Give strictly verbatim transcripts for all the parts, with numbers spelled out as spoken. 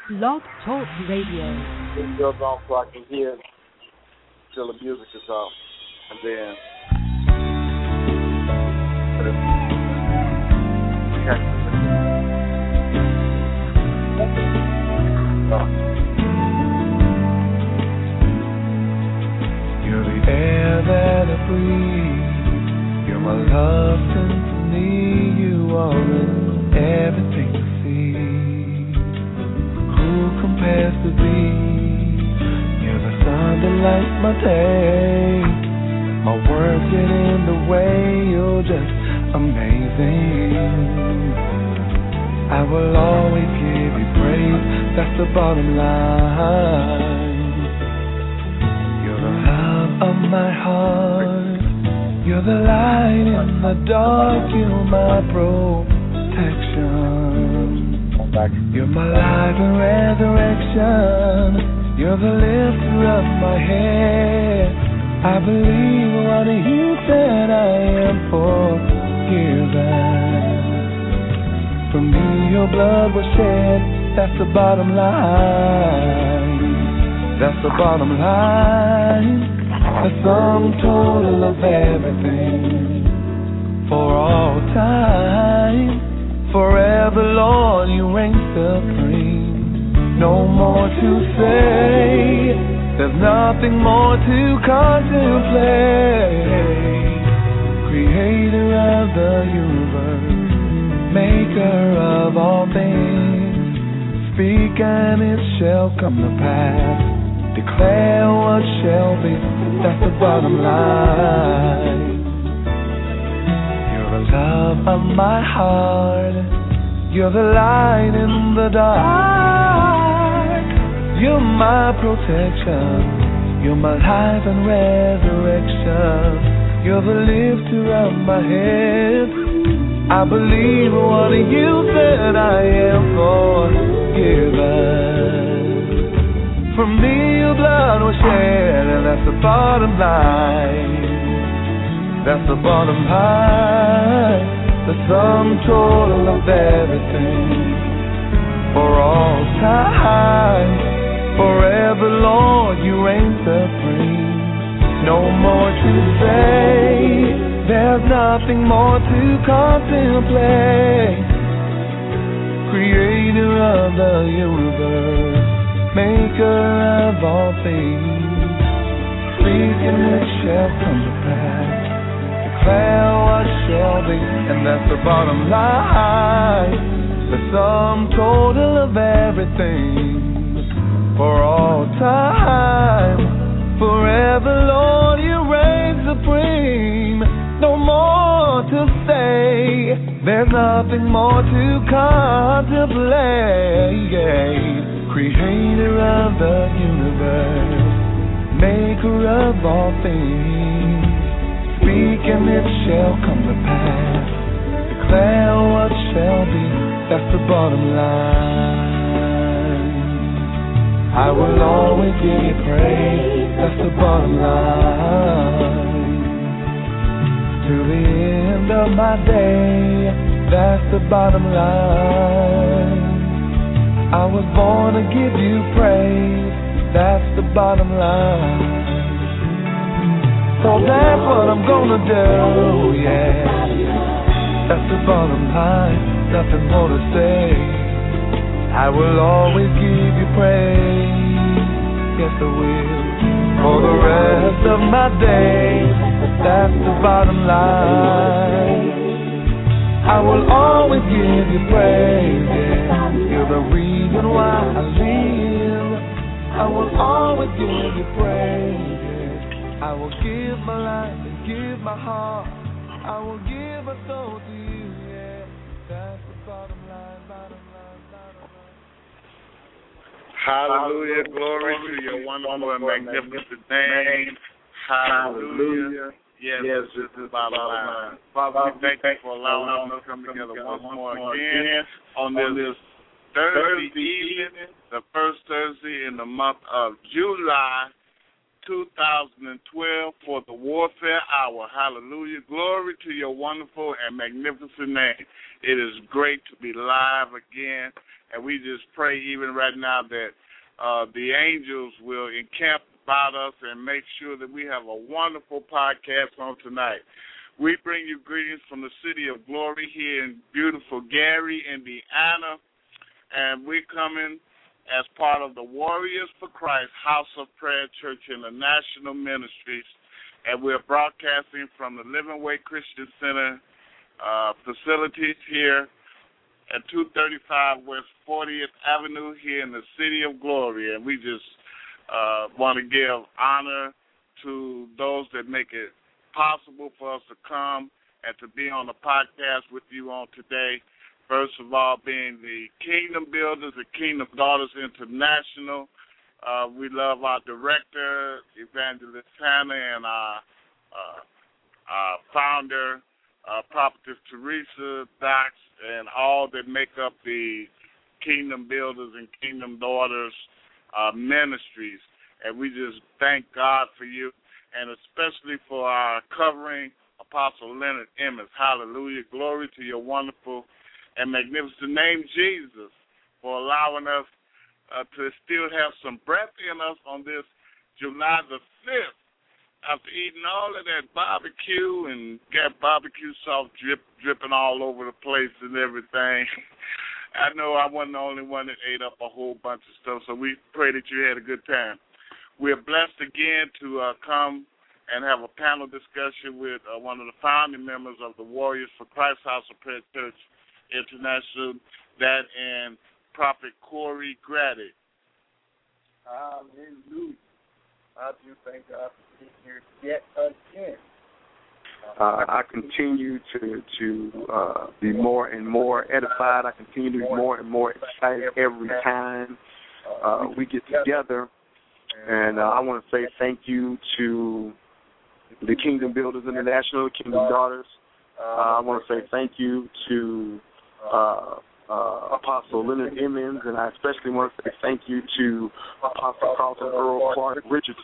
Blog Talk Radio. It goes on so I can hear till the music is off. And then you're the air that I breathe. You're my love symphony. You are in everything I see. Who compares to thee? You're the sun that lights my day. My words get in the way. You're just amazing. I will always give you praise. That's the bottom line. You're the love of my heart. You're the light in the dark. You're my protection. You're my life and resurrection. You're the lifter of my head. I believe what you said. I am forgiven. For me your blood was shed. That's the bottom line. That's the bottom line. The sum total of everything. For all time. Forever, Lord, you reign supreme. No more to say. There's nothing more to contemplate. Creator of the universe, maker of all things. Speak and it shall come to pass. Declare what shall be. That's the bottom line. You're the love of my heart. You're the light in the dark. You're my protection. You're my life and resurrection. You're the lifter of my head. I believe what you said. I am forgiven. For me your blood was shed. And that's the bottom line. That's the bottom line. The sum total of everything. For all time. Forever, Lord, you reign supreme. No more to say. There's nothing more to contemplate. Creator of the universe, maker of all things. Speak and it shall come to pass. Declare what shall be, and that's the bottom line. The sum total of everything. For all time, forever, Lord, you reign supreme. No more to say. There's nothing more to contemplate. Creator of the universe, maker of all things. Speak and it shall come to pass. Declare what shall be. That's the bottom line. I will always give you praise. That's the bottom line. To the end of my day. That's the bottom line. I was born to give you praise. That's the bottom line. So that's what I'm gonna do, yeah. That's the bottom line, nothing more to say. I will always give you praise, yes I will. For the rest of my days, that's the bottom line. I will always give you praise, yeah. You're the reason why I live. I will always give you praise. I will give my life and give my heart. I will give my soul to you, yeah. That's the bottom line, bottom line, bottom line. hallelujah, glory to your wonderful and magnificent name. Hallelujah. Yes, yes, this is the bottom line. Father, we thank you for allowing us to come together once more again on this Thursday evening, the first Thursday in the month of July two thousand twelve for the Warfare Hour. Hallelujah. Glory to your wonderful and magnificent name. It is great to be live again And we just pray even right now that uh, the angels will encamp about us and make sure that we have a wonderful podcast on tonight. We bring you greetings from the city of glory here in beautiful Gary, Indiana. And we're coming as part of the Warriors for Christ House of Prayer Church International Ministries. And we're broadcasting from the Living Way Christian Center uh, facilities here at two thirty-five West fortieth Avenue here in the city of glory. And we just uh, want to give honor to those that make it possible for us to come and to be on the podcast with you on today. First of all, being the Kingdom Builders, the Kingdom Daughters International. Uh, we love our director, Evangelist Hannah, and our, uh, our founder, uh, Prophetess Teresa, Dox, and all that make up the Kingdom Builders and Kingdom Daughters uh, ministries. And we just thank God for you, and especially for our covering, Apostle Leonard Emmons. Hallelujah. Glory to your wonderful and magnificent name, Jesus, for allowing us uh, to still have some breath in us on this July the fifth. After eating all of that barbecue and got barbecue sauce drip, dripping all over the place and everything, I know I wasn't the only one that ate up a whole bunch of stuff, so we pray that you had a good time. We're blessed again to uh, come and have a panel discussion with uh, one of the founding members of the Warriors for Christ House of Prayer Church International, that and Prophet Corey Grady. Hallelujah. I do thank God for being here yet again. Uh, I continue to to uh, be more and more edified. I continue to be more and more excited every time uh, we get together. And uh, I want to say thank you to the Kingdom Builders International, Kingdom Daughters. Uh, I want to say thank you to uh, uh, Apostle Leonard Emmons, and I especially want to say thank you to Apostle Carlton Earl Clark Richardson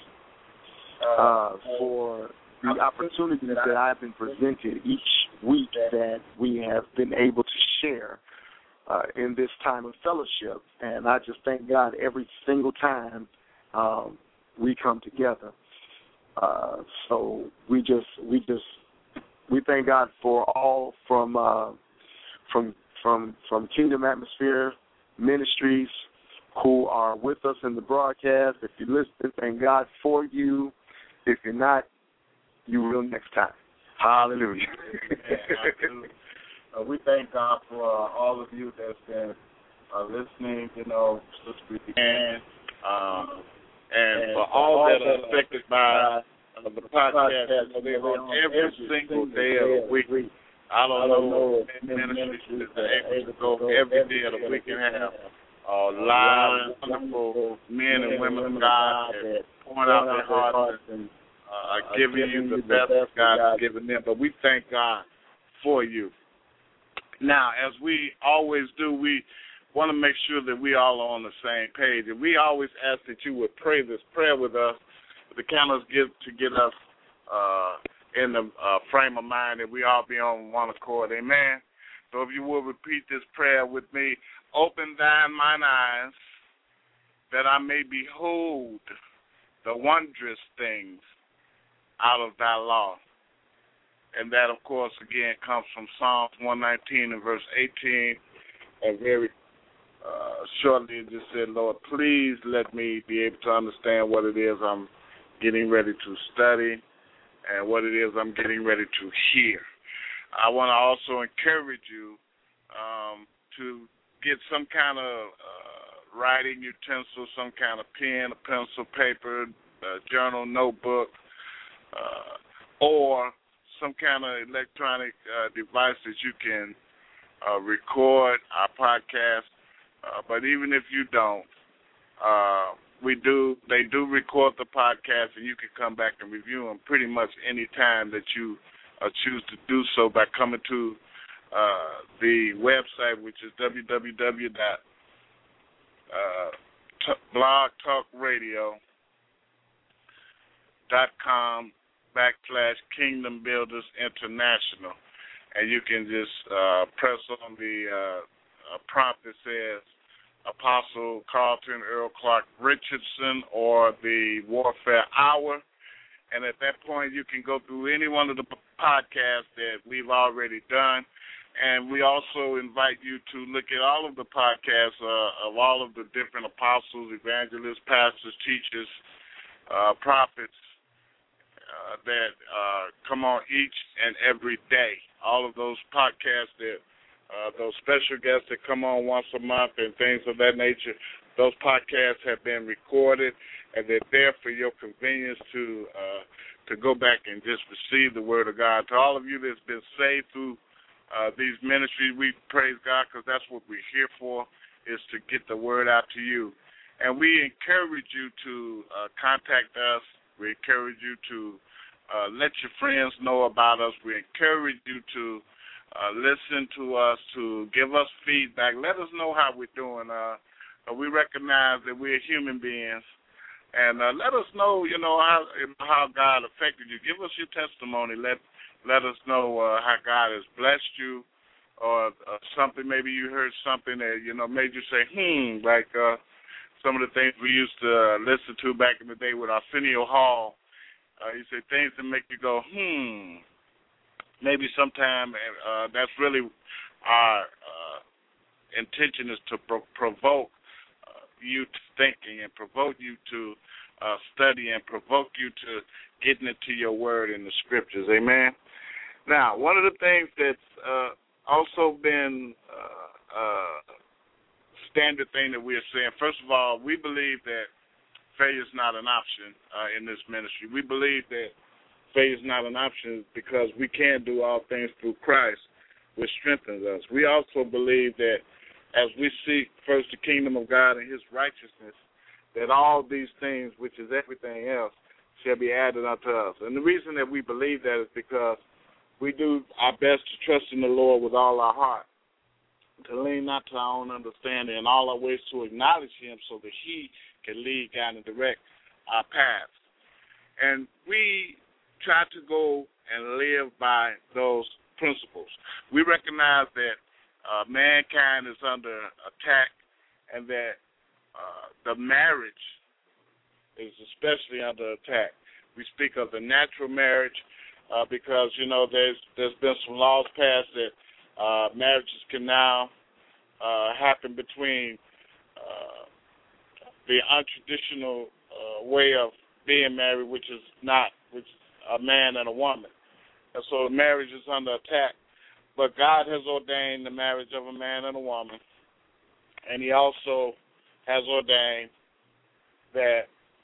uh, for the opportunities that I've been presented each week that we have been able to share uh, in this time of fellowship. And I just thank God every single time um, we come together. Uh, so we just we just we thank God for all from uh, from from from Kingdom Atmosphere Ministries who are with us in the broadcast. If you listen, thank God for you. If you're not, you will next time. Hallelujah. uh, we thank God for uh, all of you that's been uh, listening, you know, Sister and, um, and, and for all that are affected by uh, the podcast, they're on every single day of the week. I don't know if ministries that are able to go every day of the week and have uh, live, wonderful men and women of God that point out their hearts and uh, giving you the best God has given them. But we thank God for you. Now, as we always do, we want to make sure that we all are on the same page. And we always ask that you would pray this prayer with us. The cameras get to get us uh, in the uh, frame of mind that we all be on one accord. Amen. So if you will repeat this prayer with me. Open thine mine eyes that I may behold the wondrous things out of thy law. And that, of course, again, comes from Psalms one nineteen and verse eighteen. And very uh, shortly it just said, Lord, please let me be able to understand what it is I'm getting ready to study and what it is I'm getting ready to hear. I want to also encourage you um, to get some kind of uh, writing utensil, some kind of pen, a pencil, paper, a journal, notebook, uh, or some kind of electronic uh, device that you can uh, record our podcast. Uh, but even if you don't, uh, we do. They do record the podcast, and you can come back and review them pretty much any time that you uh, choose to do so by coming to uh, the website, which is w w w dot blog talk radio dot com backslash Kingdom Builders International. And you can just uh, press on the uh, uh, prompt that says Apostle Carlton Earl Clark Richardson or the Warfare Hour. And at that point, you can go through any one of the podcasts that we've already done. And we also invite you to look at all of the podcasts uh, of all of the different apostles, evangelists, pastors, teachers, uh, prophets uh, that uh, come on each and every day. All of those podcasts, that uh, those special guests that come on once a month and things of that nature, those podcasts have been recorded, and they're there for your convenience to uh, to go back and just receive the Word of God. To all of you that's been saved through Uh, these ministries, we praise God because that's what we're here for, is to get the word out to you. And we encourage you to uh, contact us. We encourage you to uh, let your friends know about us. We encourage you to uh, listen to us, to give us feedback. Let us know how we're doing. Uh, we recognize that we're human beings. And uh, let us know, you know, how, how God affected you. Give us your testimony. Let Let us know uh, how God has blessed you, or uh, something. Maybe you heard something that, you know, made you say, hmm, like uh, some of the things we used to uh, listen to back in the day with Arsenio Hall. Uh, he said things that make you go, hmm. Maybe sometime uh, that's really our uh, intention, is to pro- provoke uh, you to thinking and provoke you to uh, study and provoke you to getting into your word in the scriptures. Amen. Now, one of the things that's uh, also been uh, uh, standard thing that we're saying, first of all, we believe that failure is not an option uh, in this ministry. We believe that failure is not an option because we can do all things through Christ, which strengthens us. We also believe that as we seek first the kingdom of God and his righteousness, that all these things, which is everything else, shall be added unto us. And the reason that we believe that is because we do our best to trust in the Lord with all our heart, to lean not to our own understanding, in all our ways to acknowledge him so that he can lead, guide, and direct our paths. And we try to go and live by those principles. We recognize that uh, mankind is under attack, and that uh, the marriage is especially under attack. We speak of the natural marriage uh, because, you know, there's there's been some laws passed that uh, marriages can now uh, happen between uh, the untraditional uh, way of being married, which is not, which is a man and a woman. And so the marriage is under attack. But God has ordained the marriage of a man and a woman, and he also has ordained that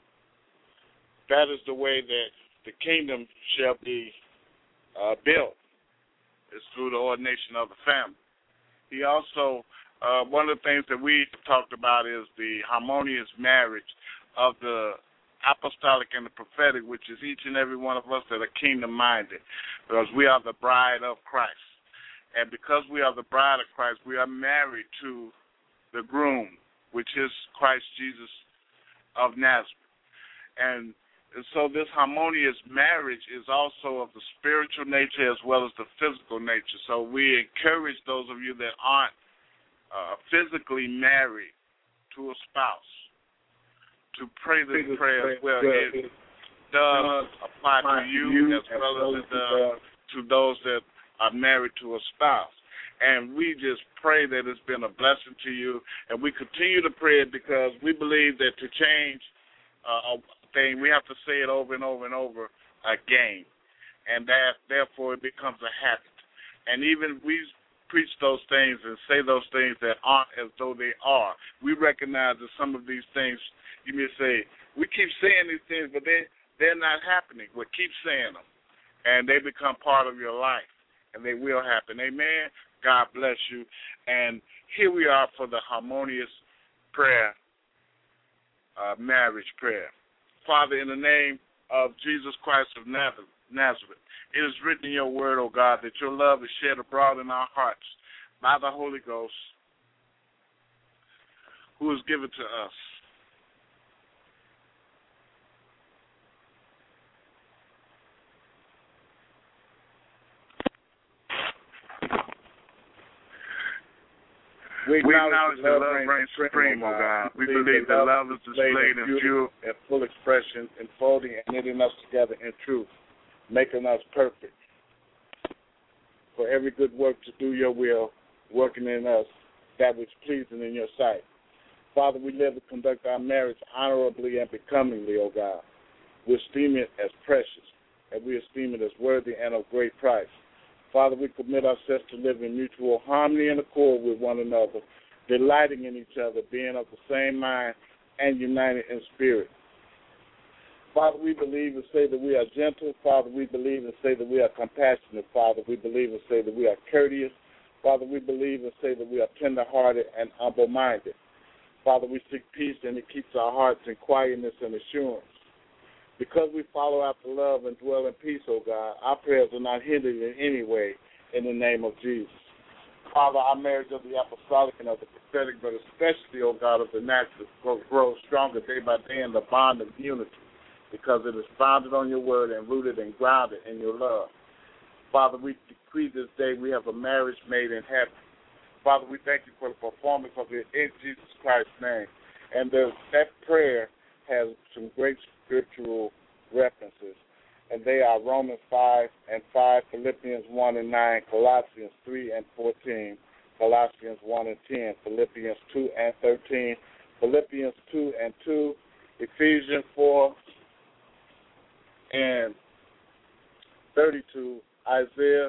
that is the way that the kingdom shall be uh, built, is through the ordination of the family. He also, uh, one of the things that we talked about is the harmonious marriage of the apostolic and the prophetic, which is each and every one of us that are kingdom-minded, because we are the bride of Christ. And because we are the bride of Christ, we are married to the groom, which is Christ Jesus of Nazareth. And And so this harmonious marriage is also of the spiritual nature as well as the physical nature. So we encourage those of you that aren't uh, physically married to a spouse to pray this prayer as well. It does apply to you as well as it does to those that are married to a spouse. And we just pray that it's been a blessing to you. And we continue to pray it because we believe that to change uh, thing, we have to say it over and over and over again, and that therefore it becomes a habit. And even we preach those things and say those things that aren't as though they are. We recognize that some of these things, you may say, we keep saying these things, but they they're not happening. But keep saying them, and they become part of your life, and they will happen. Amen. God bless you. And here we are for the harmonious prayer, uh, marriage prayer. Father, in the name of Jesus Christ of Nazareth, it is written in your word, O God, that your love is shed abroad in our hearts by the Holy Ghost, who is given to us. We acknowledge that love reigns supreme, O God. We believe that love is displayed in pure and full expression, enfolding and knitting us together in truth, making us perfect. For every good work to do your will, working in us that which is pleasing in your sight. Father, we live to conduct our marriage honorably and becomingly, O God. We esteem it as precious, and we esteem it as worthy and of great price. Father, we commit ourselves to live in mutual harmony and accord with one another, delighting in each other, being of the same mind, and united in spirit. Father, we believe and say that we are gentle. Father, we believe and say that we are compassionate. Father, we believe and say that we are courteous. Father, we believe and say that we are tender-hearted and humble-minded. Father, we seek peace, and it keeps our hearts in quietness and assurance. Because we follow after love and dwell in peace, O God, our prayers are not hindered in any way in the name of Jesus. Father, our marriage of the apostolic and of the prophetic, but especially, O God, of the natural, grows stronger day by day in the bond of unity, because it is founded on your word and rooted and grounded in your love. Father, we decree this day we have a marriage made in heaven. Father, we thank you for the performance of it in Jesus Christ's name. And the, that prayer has some great scriptural references, and they are Romans five and five, Philippians one and nine, Colossians three and fourteen, Colossians one and ten, Philippians two and thirteen, Philippians two and two, Ephesians four and thirty-two, Isaiah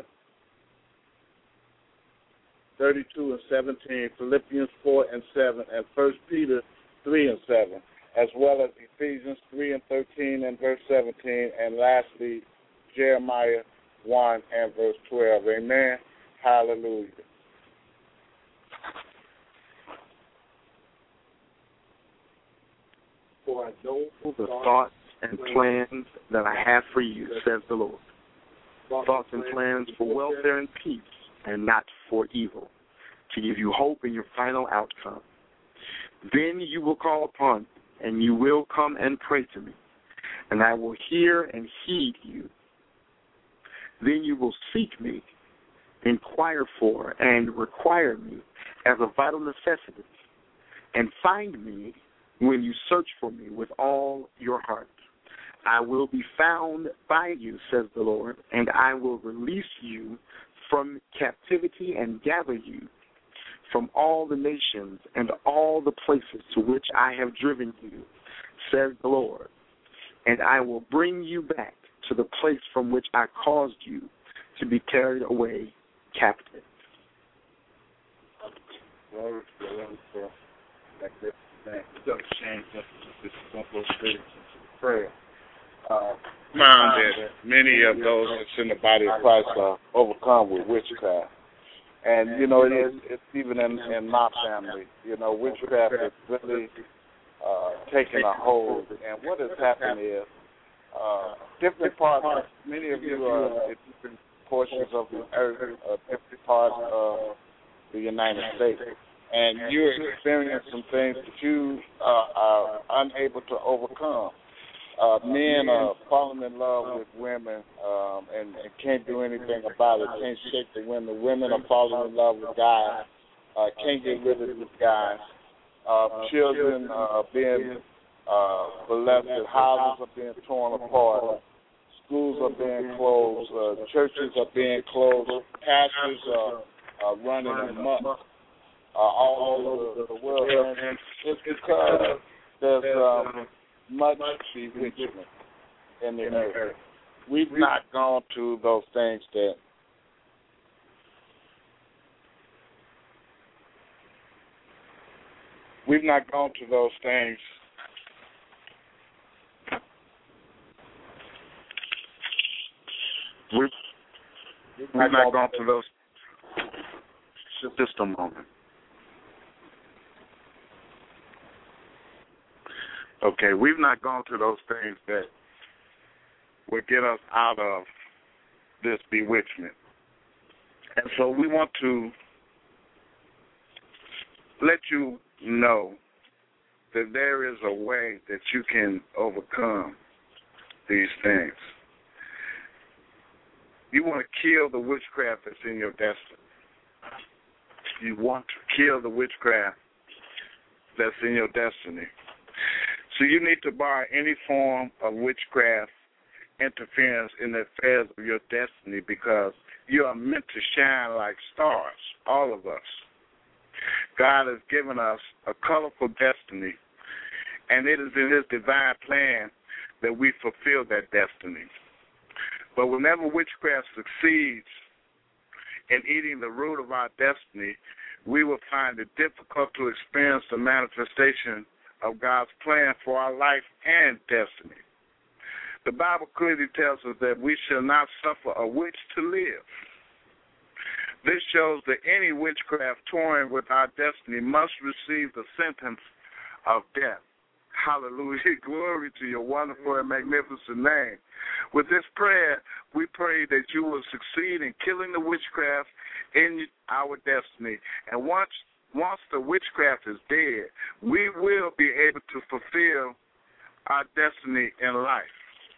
thirty-two and seventeen, Philippians four and seven, and First Peter three and seven, as well as Ephesians three and thirteen and verse seventeen, and lastly, Jeremiah one and verse twelve. Amen. Hallelujah. For I know the thoughts and plans that I have for you, says the Lord. Thoughts and plans for welfare and peace, and not for evil, to give you hope in your final outcome. Then you will call upon me, and you will come and pray to me, and I will hear and heed you. Then you will seek me, inquire for, and require me as a vital necessity, and find me when you search for me with all your heart. I will be found by you, says the Lord, and I will release you from captivity and gather you from all the nations and all the places to which I have driven you, says the Lord, and I will bring you back to the place from which I caused you to be carried away captive. Glory to the Lord. Like this, don't change this simple spirit to prayer. Uh, Found that many of those that's in the body of Christ are overcome with witchcraft. And, you know, it is, it's even in, in my family, you know, witchcraft is really uh, taking a hold. And what has happened is uh, different parts, many of you are in different portions of the earth, uh, different parts of the United States. And you're experiencing some things that you uh, are unable to overcome. Uh, men are falling in love with women um, and, and can't do anything about it, can't shake the women. Women are falling in love with guys, uh, can't get rid of these guys. Uh, children are being uh, molested, houses are being torn apart, schools are being closed, uh, churches are being closed, pastors are, are running amok uh, all over the world. And it's because there's um, much bewitchment in the earth. We've not gone to those things that we've not gone to those things We've, we've not, not gone to those. Just a moment. Okay, we've not gone to those things that would get us out of this bewitchment. And so we want to let you know that there is a way that you can overcome these things. You want to kill the witchcraft that's in your destiny. You want to kill the witchcraft that's in your destiny. So you need to bar any form of witchcraft interference in the affairs of your destiny, because you are meant to shine like stars, all of us. God has given us a colorful destiny, and it is in his divine plan that we fulfill that destiny. But whenever witchcraft succeeds in eating the root of our destiny, we will find it difficult to experience the manifestation of God's plan for our life and destiny. The Bible clearly tells us that we shall not suffer a witch to live. This shows that any witchcraft toying with our destiny must receive the sentence of death. Hallelujah. Glory to your wonderful and magnificent name. With this prayer, we pray that you will succeed in killing the witchcraft in our destiny. And once once the witchcraft is dead, we will be able to fulfill our destiny in life.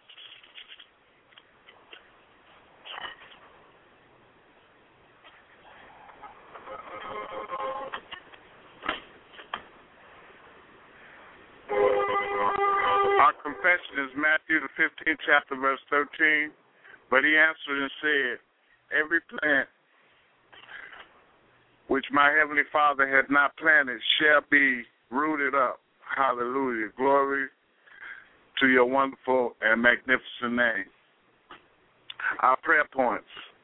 Our confession is Matthew, the fifteenth chapter, verse thirteen. But he answered and said, every plant which my heavenly Father had not planted shall be rooted up. Hallelujah. Glory to your wonderful and magnificent name. Our prayer points.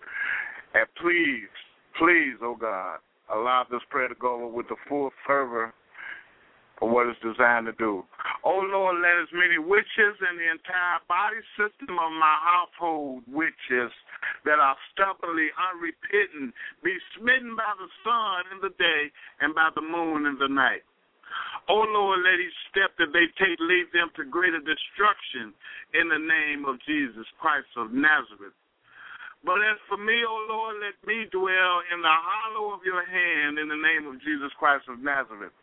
And please, please, oh God, allow this prayer to go over with the full fervor for what it's designed to do. Oh, Lord, let as many witches in the entire body system of my household, witches that are stubbornly unrepentant, be smitten by the sun in the day and by the moon in the night. Oh, Lord, let each step that they take lead them to greater destruction in the name of Jesus Christ of Nazareth. But as for me, oh, Lord, let me dwell in the hollow of your hand in the name of Jesus Christ of Nazareth.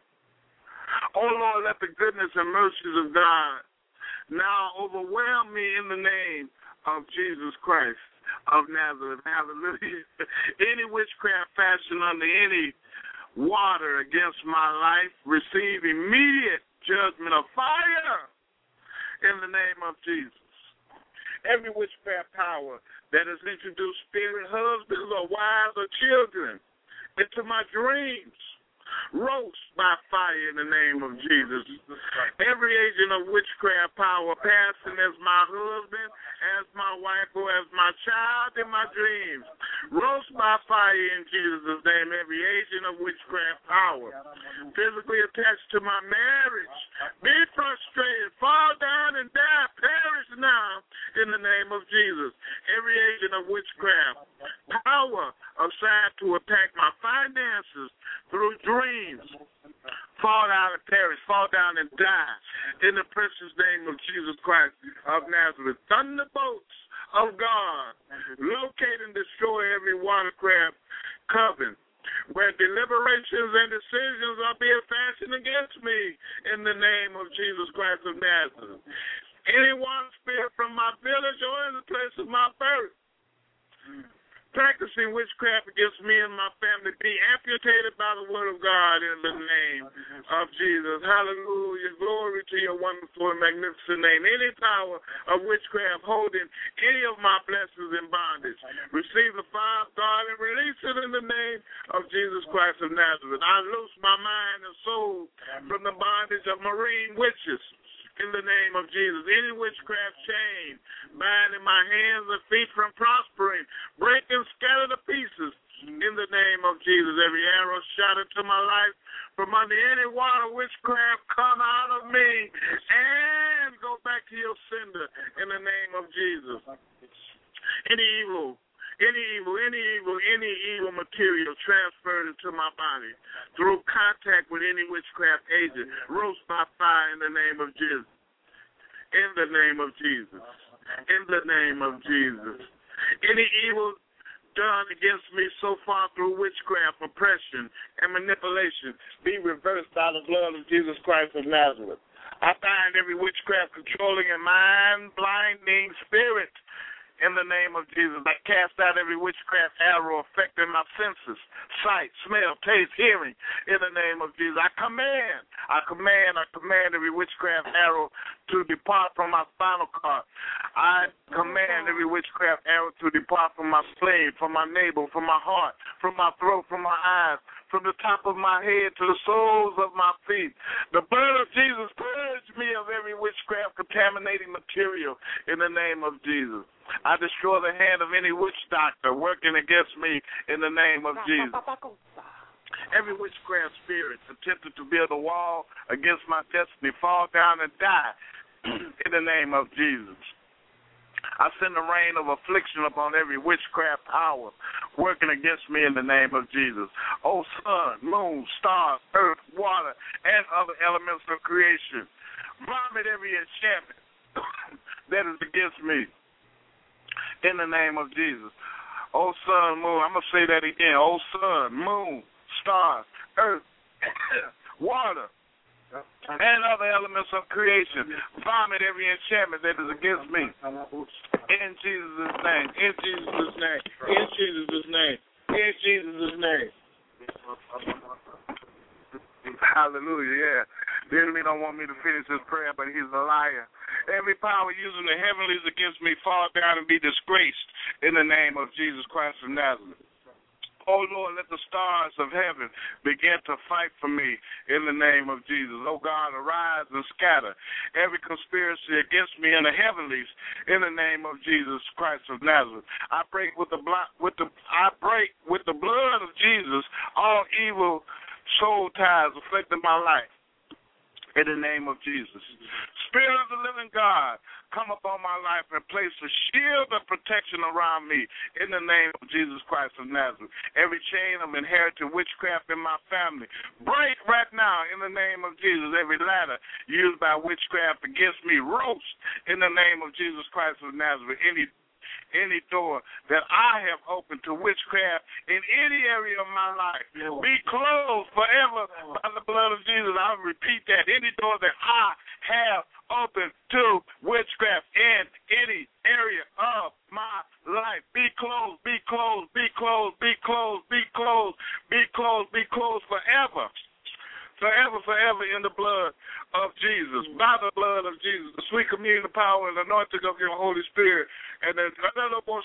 Oh, Lord, let the goodness and mercies of God now overwhelm me in the name of Jesus Christ of Nazareth. Hallelujah. Any witchcraft fashioned under any water against my life, receive immediate judgment of fire in the name of Jesus. Every witchcraft power that has introduced spirit husbands or wives or children into my dreams, roast by fire in the name of Jesus. Every agent of witchcraft power passing as my husband, as my wife, or as my child in my dreams, roast by fire in Jesus' name. Every agent of witchcraft power physically attached to my marriage, be frustrated, fall down and die, perish now in the name of Jesus. Every agent of witchcraft power assigned to attack my finances through dreams, fall down and perish, fall down and die in the precious name of Jesus Christ of Nazareth. Thunderbolts of God, locate and destroy every watercraft coven where deliberations and decisions are being fashioned against me in the name of Jesus Christ of Nazareth. Anyone spirit from my village or in the place of my birth practicing witchcraft against me and my family be amputated by the word of God in the name of Jesus. Hallelujah. Glory to your wonderful and magnificent name. Any power of witchcraft holding any of my blessings in bondage, receive the fire of God and release it in the name of Jesus Christ of Nazareth. I loose my mind and soul from the bondage of marine witches in the name of Jesus. Any witchcraft chain binding my hands and feet from prospering, break and scatter to pieces in the name of Jesus. Every arrow shot into my life from under any water witchcraft come out of me and go back to your sender in the name of Jesus. Any evil Any evil, any evil, any evil material transferred into my body through contact with any witchcraft agent, roast by fire in the name of Jesus. In the name of Jesus. In the name of Jesus. Any evil done against me so far through witchcraft, oppression, and manipulation be reversed by the blood of Jesus Christ of Nazareth. I bind every witchcraft controlling and mind-blinding spirit in the name of Jesus. I cast out every witchcraft arrow affecting my senses, sight, smell, taste, hearing, in the name of Jesus. I command, I command, I command every witchcraft arrow to depart from my spinal cord. I command every witchcraft arrow to depart from my spleen, from my navel, from my heart, from my throat, from my eyes, from the top of my head to the soles of my feet. The blood of Jesus purge me of every witchcraft contaminating material in the name of Jesus. I destroy the hand of any witch doctor working against me in the name of Jesus. Every witchcraft spirit attempted to build a wall against my destiny fall down and die in the name of Jesus. I send a rain of affliction upon every witchcraft power working against me in the name of Jesus. O sun, moon, stars, earth, water, and other elements of creation, vomit every enchantment that is against me in the name of Jesus. O sun, moon, I'm going to say that again. O sun, moon, stars, earth, water, and other elements of creation, vomit every enchantment that is against me. In Jesus' name, in Jesus' name, in Jesus' name, in Jesus' name. Hallelujah, yeah. The enemy don't want me to finish this prayer, but he's a liar. Every power using the heavenlies against me fall down and be disgraced in the name of Jesus Christ of Nazareth. Oh, Lord, let the stars of heaven begin to fight for me in the name of Jesus. Oh, God, arise and scatter every conspiracy against me in the heavenlies in the name of Jesus Christ of Nazareth. I break with the blood, with the I break with the blood of Jesus all evil soul ties affecting my life in the name of Jesus. Spirit of the living God, come upon my life and place a shield of protection around me in the name of Jesus Christ of Nazareth. Every chain of inherited witchcraft in my family, break right now in the name of Jesus. Every ladder used by witchcraft against me, roast in the name of Jesus Christ of Nazareth. Any Any door that I have opened to witchcraft in any area of my life be closed forever by the blood of Jesus. I'll repeat that. Any door that I have opened to witchcraft in any area of my life be closed, be closed, be closed, be closed, be closed, be closed, be closed forever. Forever, forever in the blood of Jesus, by the blood of Jesus, the sweet communion, the power, and the anointing of your Holy Spirit. And then I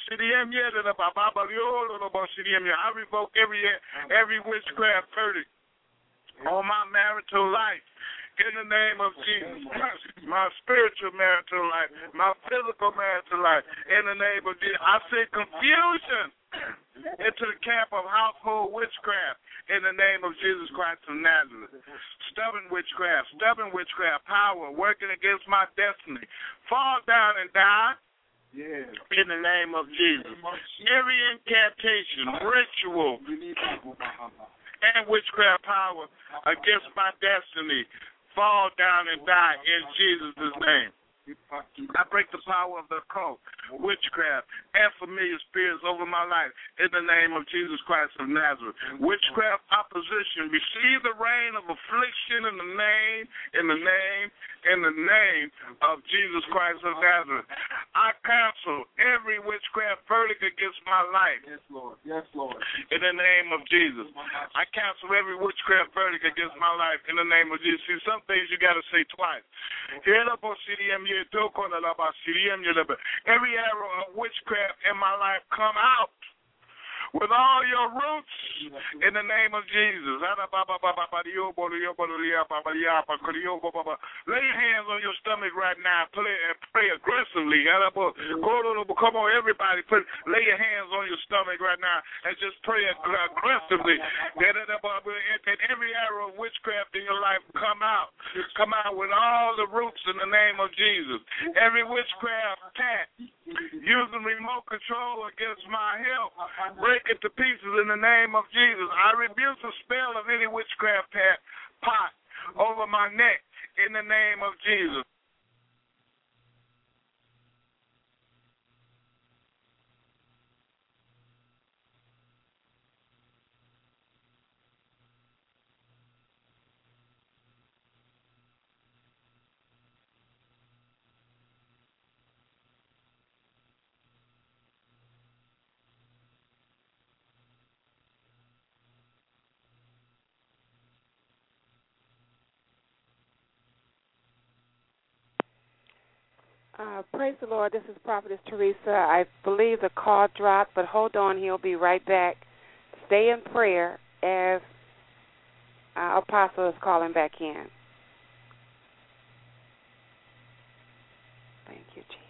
revoke every every witchcraft verdict on my marital life. In the name of Jesus, my spiritual marital life, my physical marital life, in the name of Jesus, I say confusion into the camp of household witchcraft in the name of Jesus Christ of Nazareth. Stubborn witchcraft, stubborn witchcraft power working against my destiny. Fall down and die. Yes. In the name of Jesus. Every incantation, ritual, and witchcraft power against my destiny, fall down and die in Jesus' name. I break the power of the occult, witchcraft, and familiar spirits over my life in the name of Jesus Christ of Nazareth. Witchcraft opposition, receive the reign of affliction in the name, in the name, in the name of Jesus Christ of Nazareth. I cancel every witchcraft verdict against my life. Yes, Lord. Yes, Lord. In the name of Jesus. I cancel every witchcraft verdict against my life in the name of Jesus. See, some things you got to say twice. Every arrow of witchcraft in my life come out with all your roots in the name of Jesus. Lay your hands on your stomach right now and pray, pray aggressively. Come on, everybody, put, lay your hands on your stomach right now and just pray aggressively that every arrow of witchcraft in your life come out. Come out with all the roots in the name of Jesus. Every witchcraft cat using remote control against my health, break it to pieces in the name of Jesus. I rebuke the spell of any witchcraft pot over my neck in the name of Jesus. Uh, praise the Lord. This is Prophetess Teresa. I believe the call dropped, but hold on. He'll be right back. Stay in prayer as uh, Apostle is calling back in. Thank you, Jesus.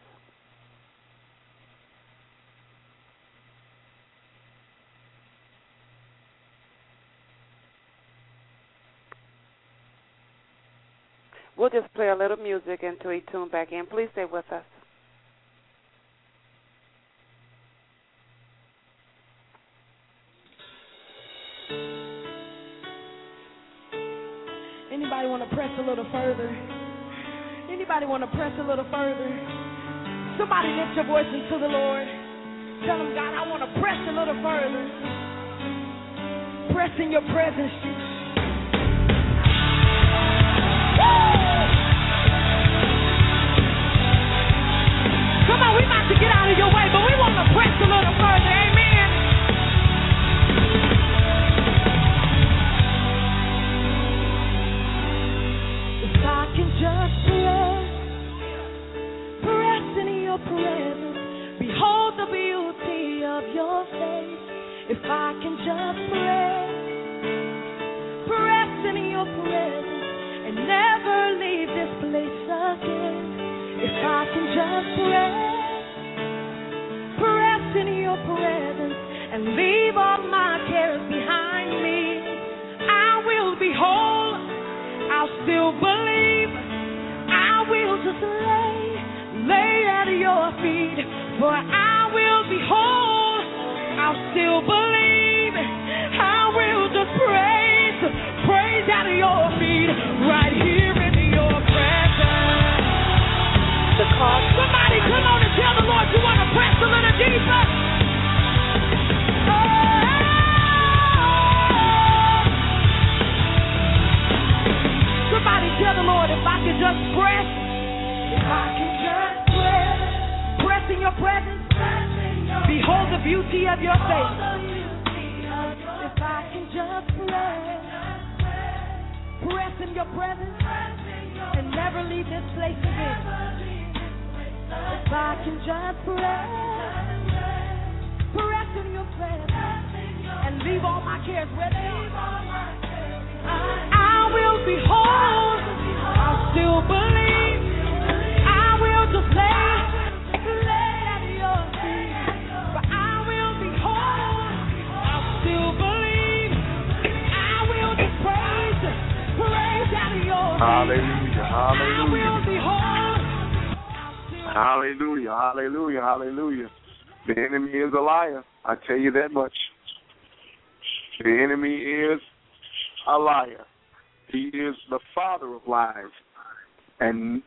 We'll just play a little music until he tune back in. Please stay with us. Anybody want to press a little further? Anybody want to press a little further? Somebody lift your voice into the Lord. Tell him, God, I want to press a little further. Press in your presence, Jesus. Come on, we about to get out of your way, but we want to press a little further. Amen. If I can just press, press in your presence, behold the beauty of your face. If I can just press, press in your presence, and never leave this place again. If I can just press, press in your presence, and leave all my cares behind me, I will be whole, I'll still believe, I will just lay, lay at your feet, for I will be whole, I'll still believe, I will just praise, praise at your feet, right here in your presence. Somebody come on and tell the Lord you want to press a little deeper. Oh. Somebody tell the Lord, if I can just press, if I can just press, press in your presence, behold the beauty of your face. If I can just press, press in your presence, and never leave this place again. If I can just press, press in your presence, and leave all my cares where they are, I will be whole, I'll still believe, I will just lay, lay at your feet, but I will be whole, I'll still believe, I will just praise, praise at your feet. Hallelujah, hallelujah. I will be whole. Hallelujah, hallelujah, hallelujah. The enemy is a liar. I tell you that much. The enemy is a liar. He is the father of lies. And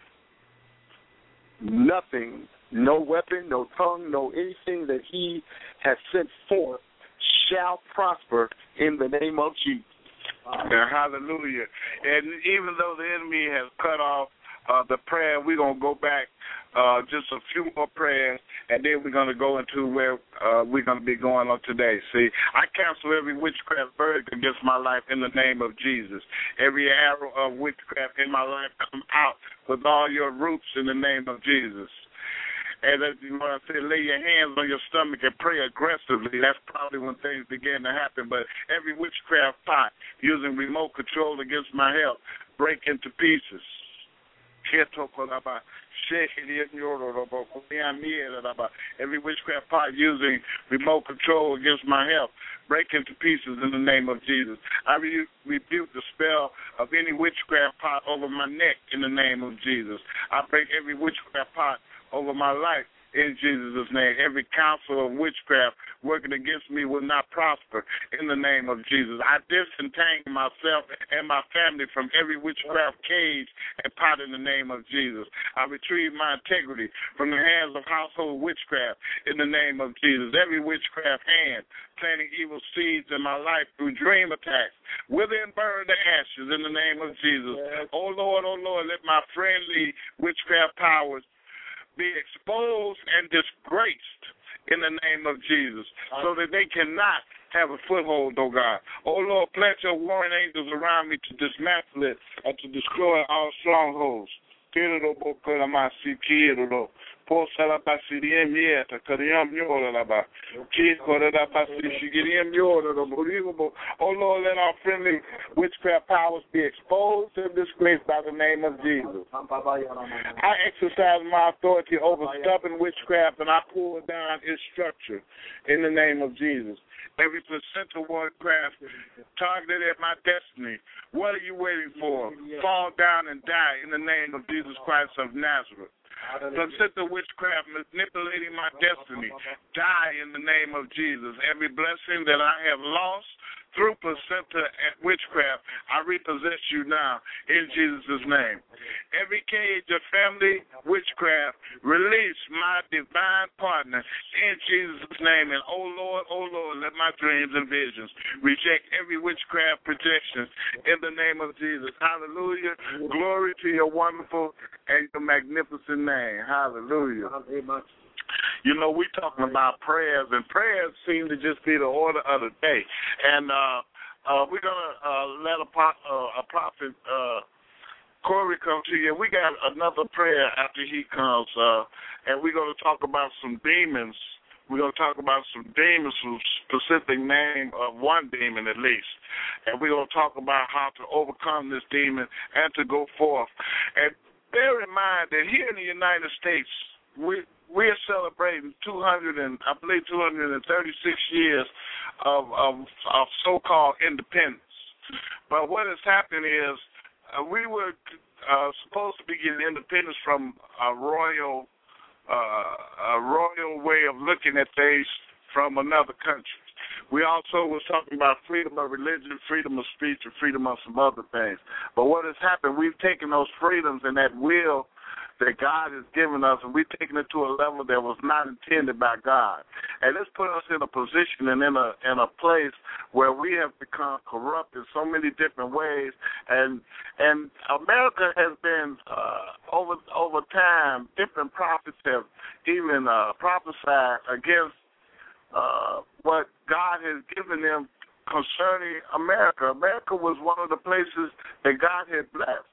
nothing, no weapon, no tongue, no anything that he has sent forth shall prosper in the name of Jesus. Yeah, hallelujah. And even though the enemy has cut off Uh, the prayer, we're going to go back uh, just a few more prayers, and then we're going to go into where uh, we're going to be going on today. See, I cancel every witchcraft verdict against my life in the name of Jesus. Every arrow of witchcraft in my life come out with all your roots in the name of Jesus. And as you want to say, lay your hands on your stomach and pray aggressively. That's probably when things begin to happen. But every witchcraft pot using remote control against my health, break into pieces. Every witchcraft pot using remote control against my health, break into pieces in the name of Jesus. I re- rebuke the spell of any witchcraft pot over my neck in the name of Jesus. I break every witchcraft pot over my life in Jesus' name. Every counsel of witchcraft working against me will not prosper in the name of Jesus. I disentangle myself and my family from every witchcraft cage and pot in the name of Jesus. I retrieve my integrity from the hands of household witchcraft in the name of Jesus. Every witchcraft hand planting evil seeds in my life through dream attacks, wither and burn the ashes in the name of Jesus. Yes. Oh, Lord, oh, Lord, let my friendly witchcraft powers be exposed and disgraced in the name of Jesus, so that they cannot have a foothold, oh God. Oh Lord, plant your warring angels around me to dismantle it and to destroy all strongholds Kiro Bokora Masikiro, Posala Basirium Yeta, Kariam Yola, Kikora Basishigirium Yola, oh Lord, let our friendly witchcraft powers be exposed and disgraced by the name of Jesus. I exercise my authority over stubborn witchcraft and I pull down its structure in the name of Jesus. Every placenta witchcraft targeted at my destiny, what are you waiting for? Fall down and die in the name of Jesus Christ of Nazareth. Placenta witchcraft manipulating my destiny, die in the name of Jesus. Every blessing that I have lost through placenta witchcraft, I repossess you now in Jesus' name. Every cage of family witchcraft, release my divine partner in Jesus' name. And oh Lord, oh Lord, let my dreams and visions reject every witchcraft projection in the name of Jesus. Hallelujah. Glory to your wonderful and your magnificent name. Hallelujah. You know, we're talking about prayers, and prayers seem to just be the order of the day. And uh, uh, we're going to uh, let a, uh, a prophet, uh, Corey, come to you. We got another prayer after he comes, uh, and we're going to talk about some demons. We're going to talk about some demons, some specific name of one demon at least. And we're going to talk about how to overcome this demon and to go forth. And bear in mind that here in the United States, we we're celebrating two hundred and I believe two hundred thirty-six years of of, of so-called independence. But what has happened is uh, we were uh, supposed to be getting independence from a royal uh, a royal way of looking at things from another country. We also was talking about freedom of religion, freedom of speech, and freedom of some other things. But what has happened, we've taken those freedoms and that will that God has given us, and we've taken it to a level that was not intended by God. And this put us in a position and in a in a place where we have become corrupt in so many different ways. And and America has been uh, over over time. Different prophets have even uh, prophesied against uh, what God has given them concerning America. America was one of the places that God had blessed,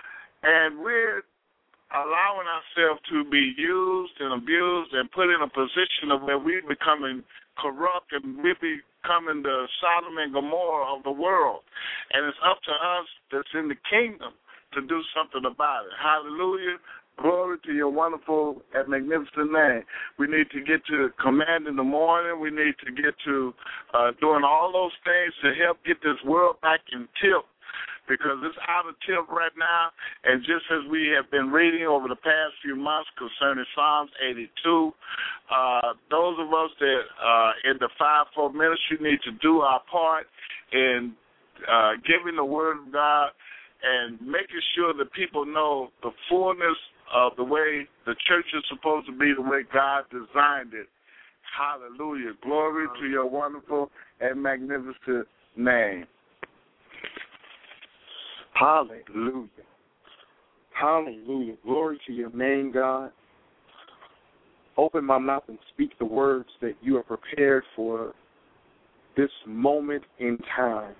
and we're allowing ourselves to be used and abused and put in a position of where we're becoming corrupt and we're becoming the Sodom and Gomorrah of the world. And it's up to us that's in the kingdom to do something about it. Hallelujah. Glory to your wonderful and magnificent name. We need to get to command in the morning. We need to get to uh, doing all those things to help get this world back in tilt, because it's out of tilt right now. And just as we have been reading over the past few months concerning Psalms eighty-two, uh, those of us that are in the fivefold ministry need to do our part in uh, giving the word of God and making sure that people know the fullness of the way the church is supposed to be, the way God designed it. Hallelujah. Glory to your wonderful and magnificent name. Hallelujah. Hallelujah. Glory to your name, God. Open my mouth and speak the words that you are prepared for this moment in time,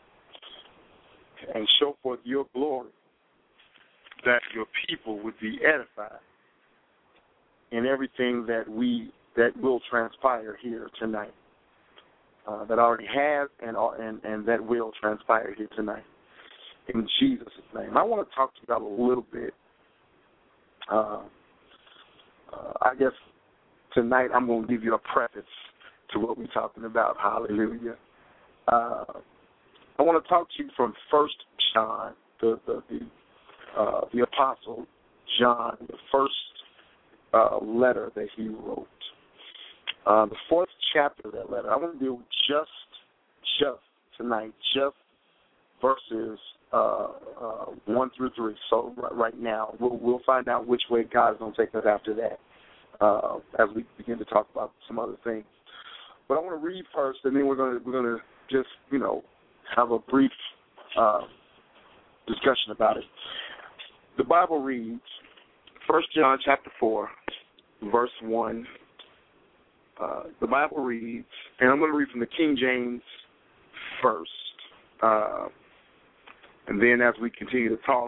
and show forth your glory, that your people would be edified in everything that we that will transpire here tonight, uh, that already has and, and and that will transpire here tonight. In Jesus' name. I want to talk to you about a little bit. Uh, uh, I guess tonight I'm going to give you a preface to what we're talking about. Hallelujah. Uh, I want to talk to you from First John, the the the, uh, the Apostle John, the first uh, letter that he wrote. Uh, the fourth chapter of that letter. I want to deal with just, just tonight, just verses uh, uh, one through three. So right, right now, we'll, we'll find out which way God is going to take us after that uh, as we begin to talk about some other things. But I want to read first, and then we're going to we're going to just you know have a brief uh, discussion about it. The Bible reads, First John chapter four, verse one. Uh, the Bible reads, and I'm going to read from the King James first. Uh, and then as we continue to talk,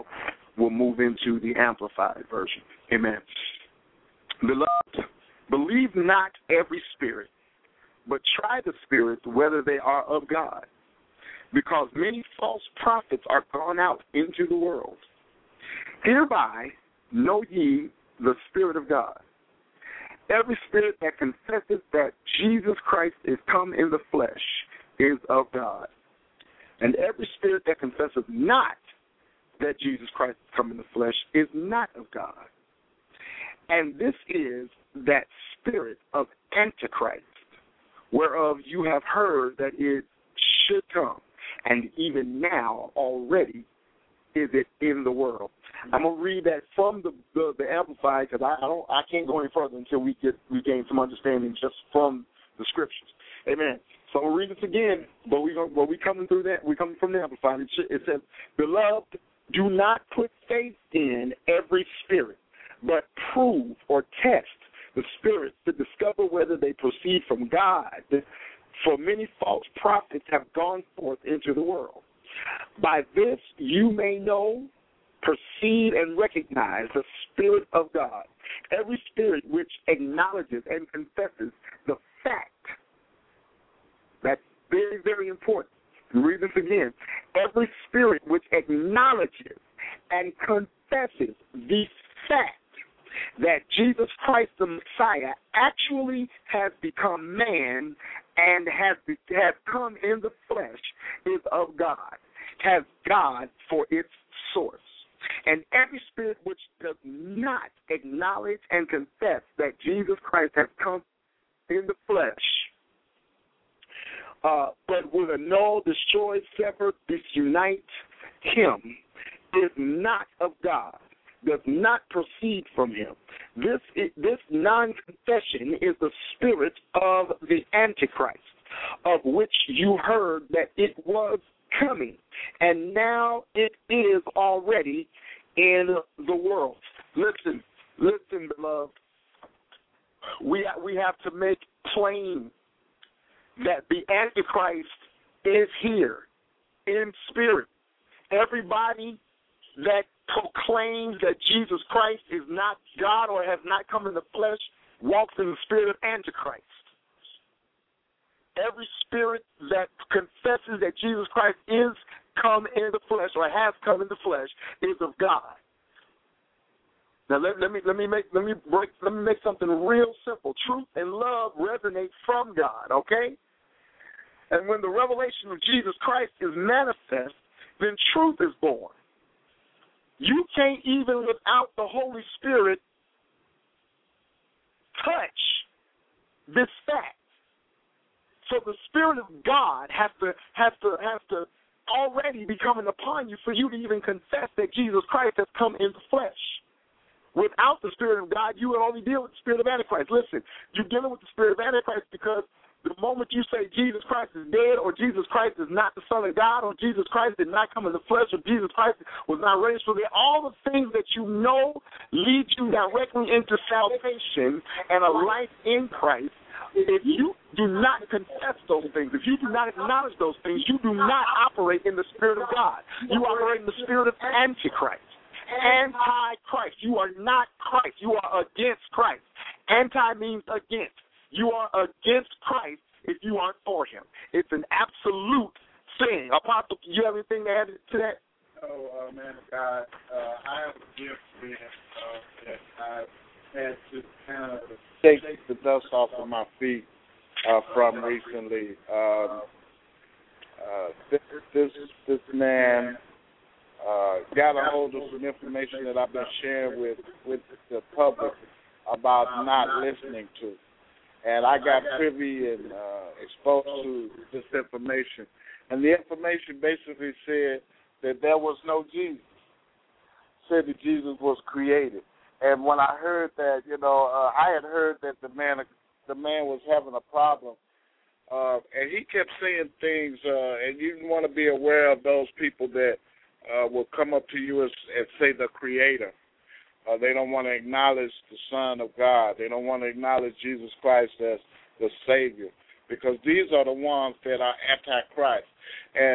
we'll move into the Amplified version. Amen. Beloved, believe not every spirit, but try the spirits whether they are of God, because many false prophets are gone out into the world. Hereby know ye the Spirit of God. Every spirit that confesses that Jesus Christ is come in the flesh is of God. And every spirit that confesses not that Jesus Christ is come in the flesh is not of God. And this is that spirit of Antichrist, whereof you have heard that it should come, and even now already is it in the world. I'm gonna read that from the the, the Amplified, because I, I don't I can't go any further until we get we gain some understanding just from the scriptures. Amen. So I'll read this again, but we gonna but we coming through that we coming from the Amplified. It, it says, "Beloved, do not put faith in every spirit, but prove or test the spirits to discover whether they proceed from God. For many false prophets have gone forth into the world. By this you may know, perceive, and recognize the Spirit of God. Every spirit which acknowledges and confesses the fact." That's very, very important. Read this again. Every spirit which acknowledges and confesses the fact that Jesus Christ the Messiah actually has become man and has, be, has come in the flesh is of God, has God for its source. And every spirit which does not acknowledge and confess that Jesus Christ has come in the flesh, uh, but will annul, destroy, sever, disunite him, is not of God, does not proceed from him. This is, this non-confession is the spirit of the Antichrist, of which you heard that it was coming, and now it is already in the world. Listen, listen, beloved. We we have to make plain that the Antichrist is here in spirit. Everybody that proclaims that Jesus Christ is not God or has not come in the flesh walks in the spirit of Antichrist. Every spirit that confesses that Jesus Christ is come in the flesh or has come in the flesh is of God. Now let, let me let me make let me break let me make something real simple. Truth and love resonate from God, okay? And when the revelation of Jesus Christ is manifest, then truth is born. You can't even without the Holy Spirit touch this fact. So the Spirit of God has to has to has to already be coming upon you for you to even confess that Jesus Christ has come in the flesh. Without the Spirit of God, you will only deal with the Spirit of Antichrist. Listen, you're dealing with the Spirit of Antichrist because the moment you say Jesus Christ is dead, or Jesus Christ is not the Son of God, or Jesus Christ did not come in the flesh, or Jesus Christ was not raised from the dead, all the things that you know lead you directly into salvation and a life in Christ. If you do not confess those things, if you do not acknowledge those things, you do not operate in the Spirit of God. You operate in the spirit of Antichrist. Anti-Christ. You are not Christ. You are against Christ. Anti means against. You are against Christ if you aren't for him. It's an absolute thing. Apostle, do you have anything to add to that? Oh, uh, man of God, uh, I have a gift man, uh, that I've had to kind of take the dust off of my feet uh, from recently. Um, uh, this, this, this man uh, got a hold of some information that I've been sharing with, with the public about not listening to. And I got privy and uh, exposed to this information. And the information basically said that there was no Jesus. Said that Jesus was created. And when I heard that, you know, uh, I had heard that the man the man was having a problem. Uh, and he kept saying things, uh, and you want to be aware of those people that uh, will come up to you and, and say the Creator. Uh, they don't want to acknowledge the Son of God. They don't want to acknowledge Jesus Christ as the Savior, because these are the ones that are anti-Christ. And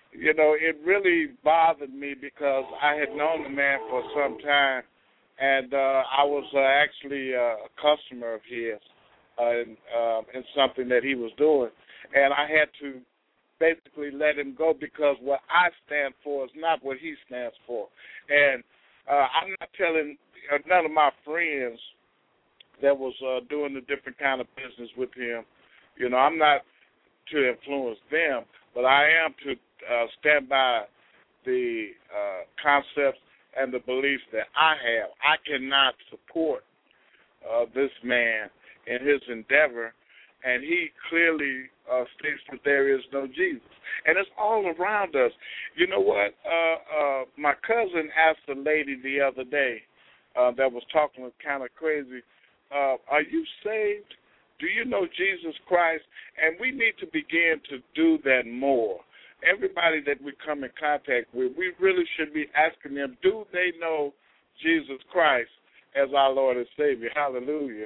you know, it really bothered me because I had known the man for some time, and uh, I was uh, actually uh, a customer of his uh, in, uh, in something that he was doing, and I had to basically let him go because what I stand for is not what he stands for. And uh, I'm not telling uh, none of my friends that was uh, doing the different kind of business with him, you know, I'm not to influence them, but I am to uh, stand by the uh, concepts and the beliefs that I have. I cannot support uh, this man in his endeavor, and he clearly uh, states that there is no Jesus. And it's all around us. You know what? Uh, uh, my cousin asked a lady the other day uh, that was talking kind of crazy, uh, are you saved? Do you know Jesus Christ? And we need to begin to do that more. Everybody that we come in contact with, we really should be asking them, do they know Jesus Christ as our Lord and Savior? Hallelujah.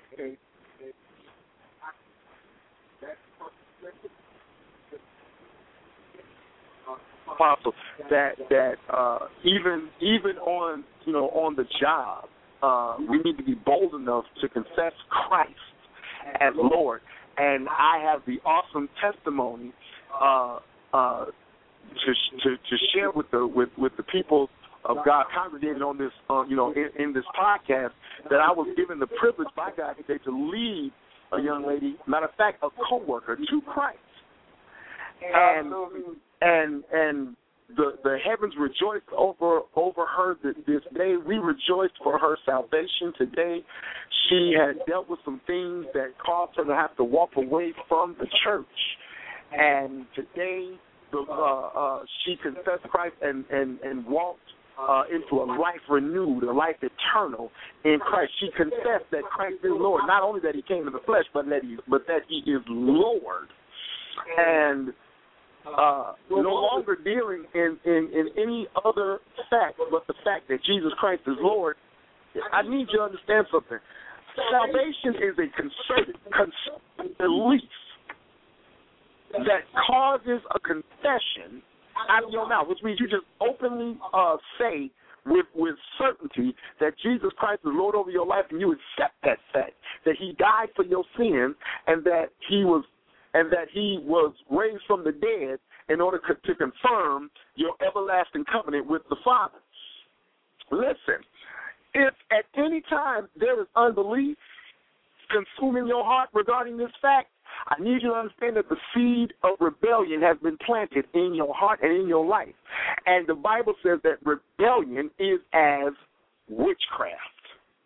Apostle, that that uh, even even on you know on the job, uh, we need to be bold enough to confess Christ as Lord. And I have the awesome testimony uh, uh, to, to to share with the with, with the people of God congregated on this uh, you know in, in this podcast, that I was given the privilege by God today to lead a young lady, matter of fact, a coworker, to Christ. And and and the the heavens rejoiced over over her this day. We rejoiced for her salvation today. She had dealt with some things that caused her to have to walk away from the church, and today the, uh, uh, she confessed Christ and and and walked uh, into a life renewed, a life eternal in Christ. She confessed that Christ is Lord. Not only that He came in the flesh, but that He but that He is Lord, and Uh, no longer dealing in, in, in any other fact but the fact that Jesus Christ is Lord. I need you to understand something. Salvation is a concerted, concerted belief that causes a confession out of your mouth, which means you just openly uh, say with with certainty that Jesus Christ is Lord over your life, and you accept that fact, that He died for your sins, and that He was and that He was raised from the dead in order to confirm your everlasting covenant with the Father. Listen, if at any time there is unbelief consuming your heart regarding this fact, I need you to understand that the seed of rebellion has been planted in your heart and in your life. And the Bible says that rebellion is as witchcraft.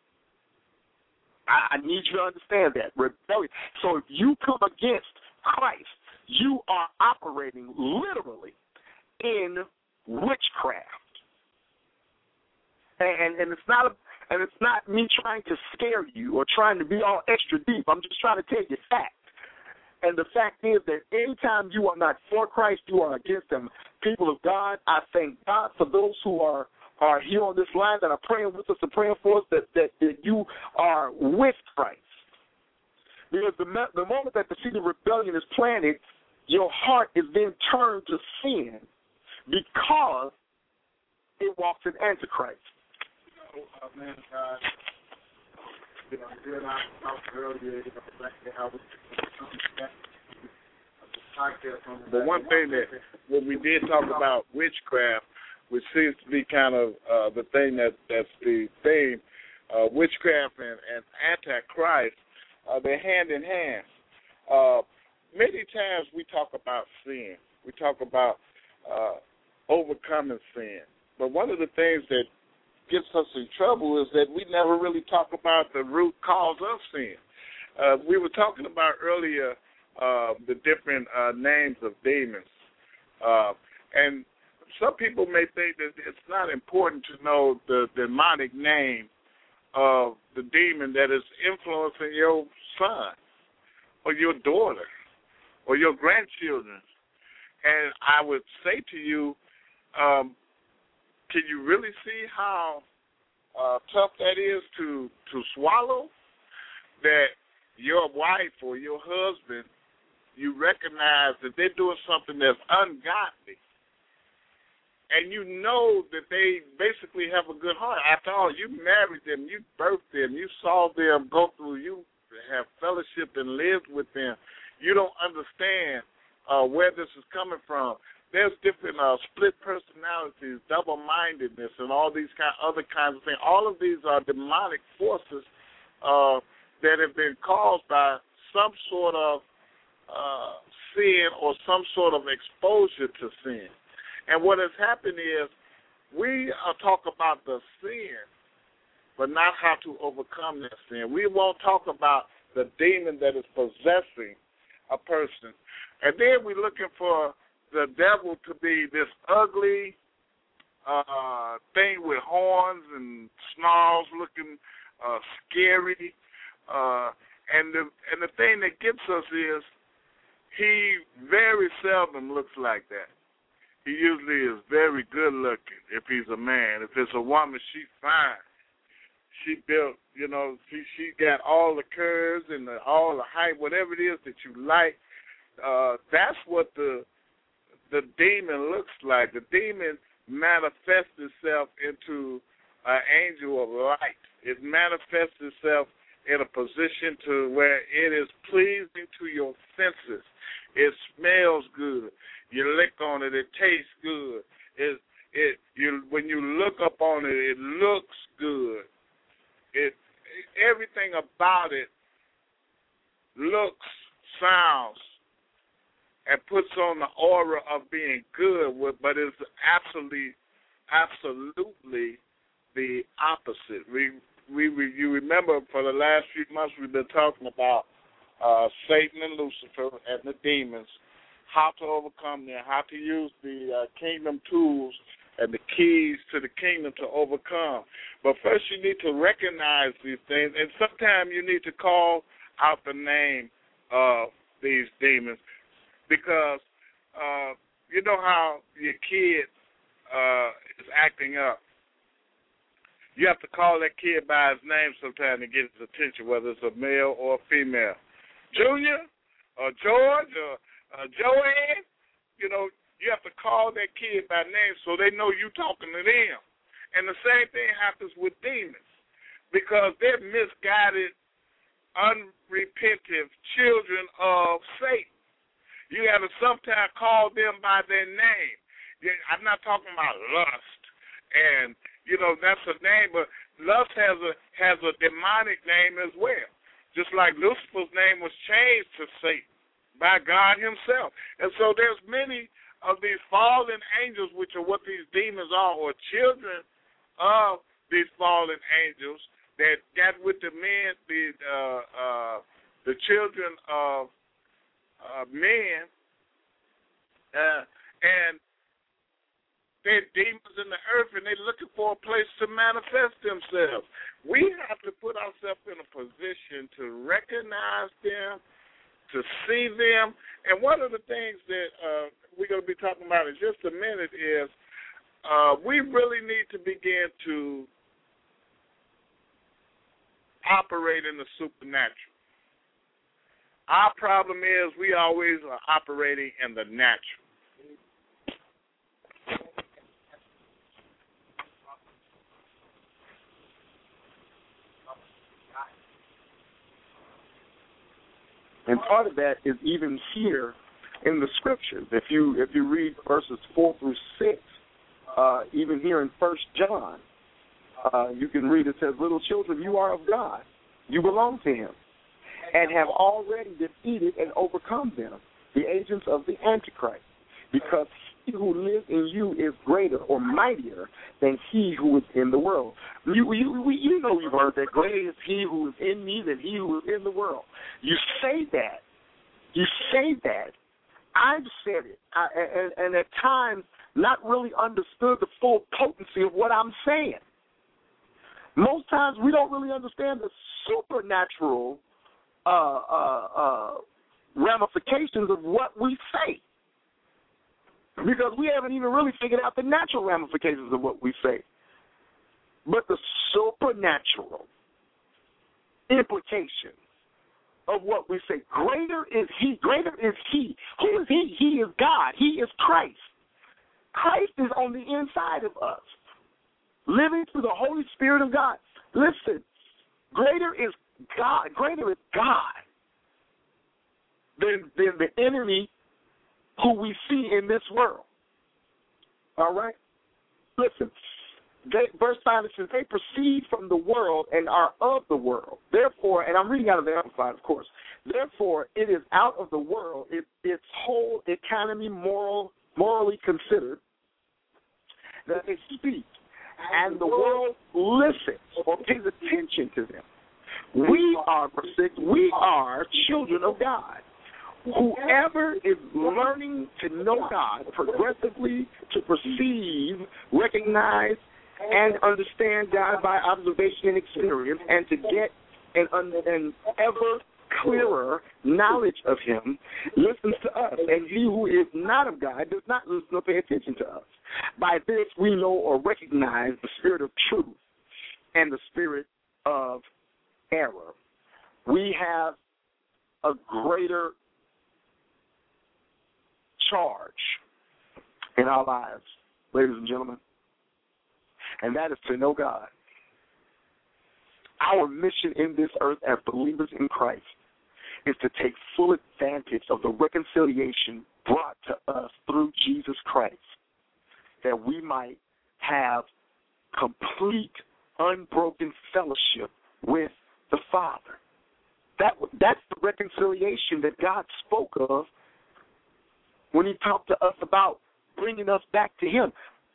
I need you to understand that. Rebellion. So if you come against Christ, you are operating literally in witchcraft, and and it's not a, and it's not me trying to scare you or trying to be all extra deep. I'm just trying to tell you fact. And the fact is that anytime you are not for Christ, you are against Him. People of God, I thank God for those who are are here on this line that are praying with us and praying for us, that that, that you are with Christ. Because the, the moment that the seed of rebellion is planted, your heart is then turned to sin because it walks in Antichrist. You know, uh, man, God, you know, you and I talked earlier, you know, exactly how we but one thing that when we did talk about witchcraft, which seems to be kind of uh, the thing that that's the theme, uh, witchcraft and, and Antichrist. Uh, they're hand in hand. Uh, many times we talk about sin. We talk about uh, overcoming sin. But one of the things that gets us in trouble is that we never really talk about the root cause of sin. Uh, we were talking about earlier uh, the different uh, names of demons. Uh, and some people may think that it's not important to know the demonic name of the demon that is influencing your son or your daughter or your grandchildren. And I would say to you, um, can you really see how uh, tough that is to, to swallow? That your wife or your husband, you recognize that they're doing something that's ungodly, and you know that they basically have a good heart. After all, you married them, you birthed them, you saw them go through, you have fellowship and lived with them. You don't understand uh, where this is coming from. There's different uh, split personalities, double-mindedness, and all these kind, other kinds of things. All of these are demonic forces uh, that have been caused by some sort of uh, sin or some sort of exposure to sin. And what has happened is we uh, talk about the sin, but not how to overcome that sin. We won't talk about the demon that is possessing a person. And then we're looking for the devil to be this ugly uh, thing with horns and snarls looking uh, scary. Uh, and, the, and the thing that gets us is he very seldom looks like that. He usually is very good looking if he's a man. If it's a woman, she's fine. She built, you know, she she got all the curves and the, all the height, whatever it is that you like. Uh, that's what the the demon looks like. The demon manifests itself into an angel of light. It manifests itself in a position to where it is pleasing to your senses. It smells good. You lick on it, it tastes good. It it you when you look up on it, it looks good. It everything about it looks, sounds, and puts on the aura of being good, but it's absolutely, absolutely the opposite. We we, we you remember for the last few months we've been talking about uh, Satan and Lucifer and the demons. How to overcome them, how to use the uh, kingdom tools and the keys to the kingdom to overcome. But first you need to recognize these things, and sometimes you need to call out the name of these demons because uh, you know how your kid uh, is acting up. You have to call that kid by his name sometime to get his attention, whether it's a male or a female. Junior or George or Uh, Joanne, you know, you have to call that kid by name so they know you talking to them. And the same thing happens with demons because they're misguided, unrepentive children of Satan. You have to sometimes call them by their name. I'm not talking about lust, and, you know, that's a name, but lust has a has a demonic name as well, just like Lucifer's name was changed to Satan by God himself. And so there's many of these fallen angels, which are what these demons are, or children of these fallen angels that got with the men, the uh, uh, the children of uh, men, uh, and they're demons in the earth, and they're looking for a place to manifest themselves. We have to put ourselves in a position to recognize them, to see them. And one of the things that uh, we're going to be talking about in just a minute is uh, we really need to begin to operate in the supernatural. Our problem is we always are operating in the natural. And part of that is even here in the scriptures. If you if you read verses four through six, uh, even here in First John, uh, you can read it says, "Little children, you are of God. You belong to Him, and have already defeated and overcome them, the agents of the Antichrist, because he who lives in you is greater or mightier than he who is in the world." You, you, you know you've heard that. Greater is he who is in me than he who is in the world. You say that. You say that. I've said it, I, and, and at times not really understood the full potency of what I'm saying. Most times we don't really understand the supernatural uh, uh, uh, ramifications of what we say, because we haven't even really figured out the natural ramifications of what we say. But the supernatural implications of what we say, greater is He, greater is He. Who is He? He is God. He is Christ. Christ is on the inside of us, living through the Holy Spirit of God. Listen, greater is God, greater is God than, than the enemy who we see in this world. All right? Listen, they, verse five, it says, they proceed from the world and are of the world. Therefore, and I'm reading out of the Amplified, of course, therefore it is out of the world, it, its whole economy moral, morally considered, that they speak, and the world listens or pays attention to them. We are, we are children of God. Whoever is learning to know God progressively, to perceive, recognize, and understand God by observation and experience, and to get an, an ever clearer knowledge of Him, listens to us. And he who is not of God does not listen or pay attention to us. By this we know or recognize the spirit of truth and the spirit of error. We have a greater charge in our lives, ladies and gentlemen, and that is to know God. Our mission in this earth as believers in Christ is to take full advantage of the reconciliation brought to us through Jesus Christ, that we might have complete, unbroken fellowship with the Father. That that's the reconciliation that God spoke of when He talked to us about bringing us back to Him.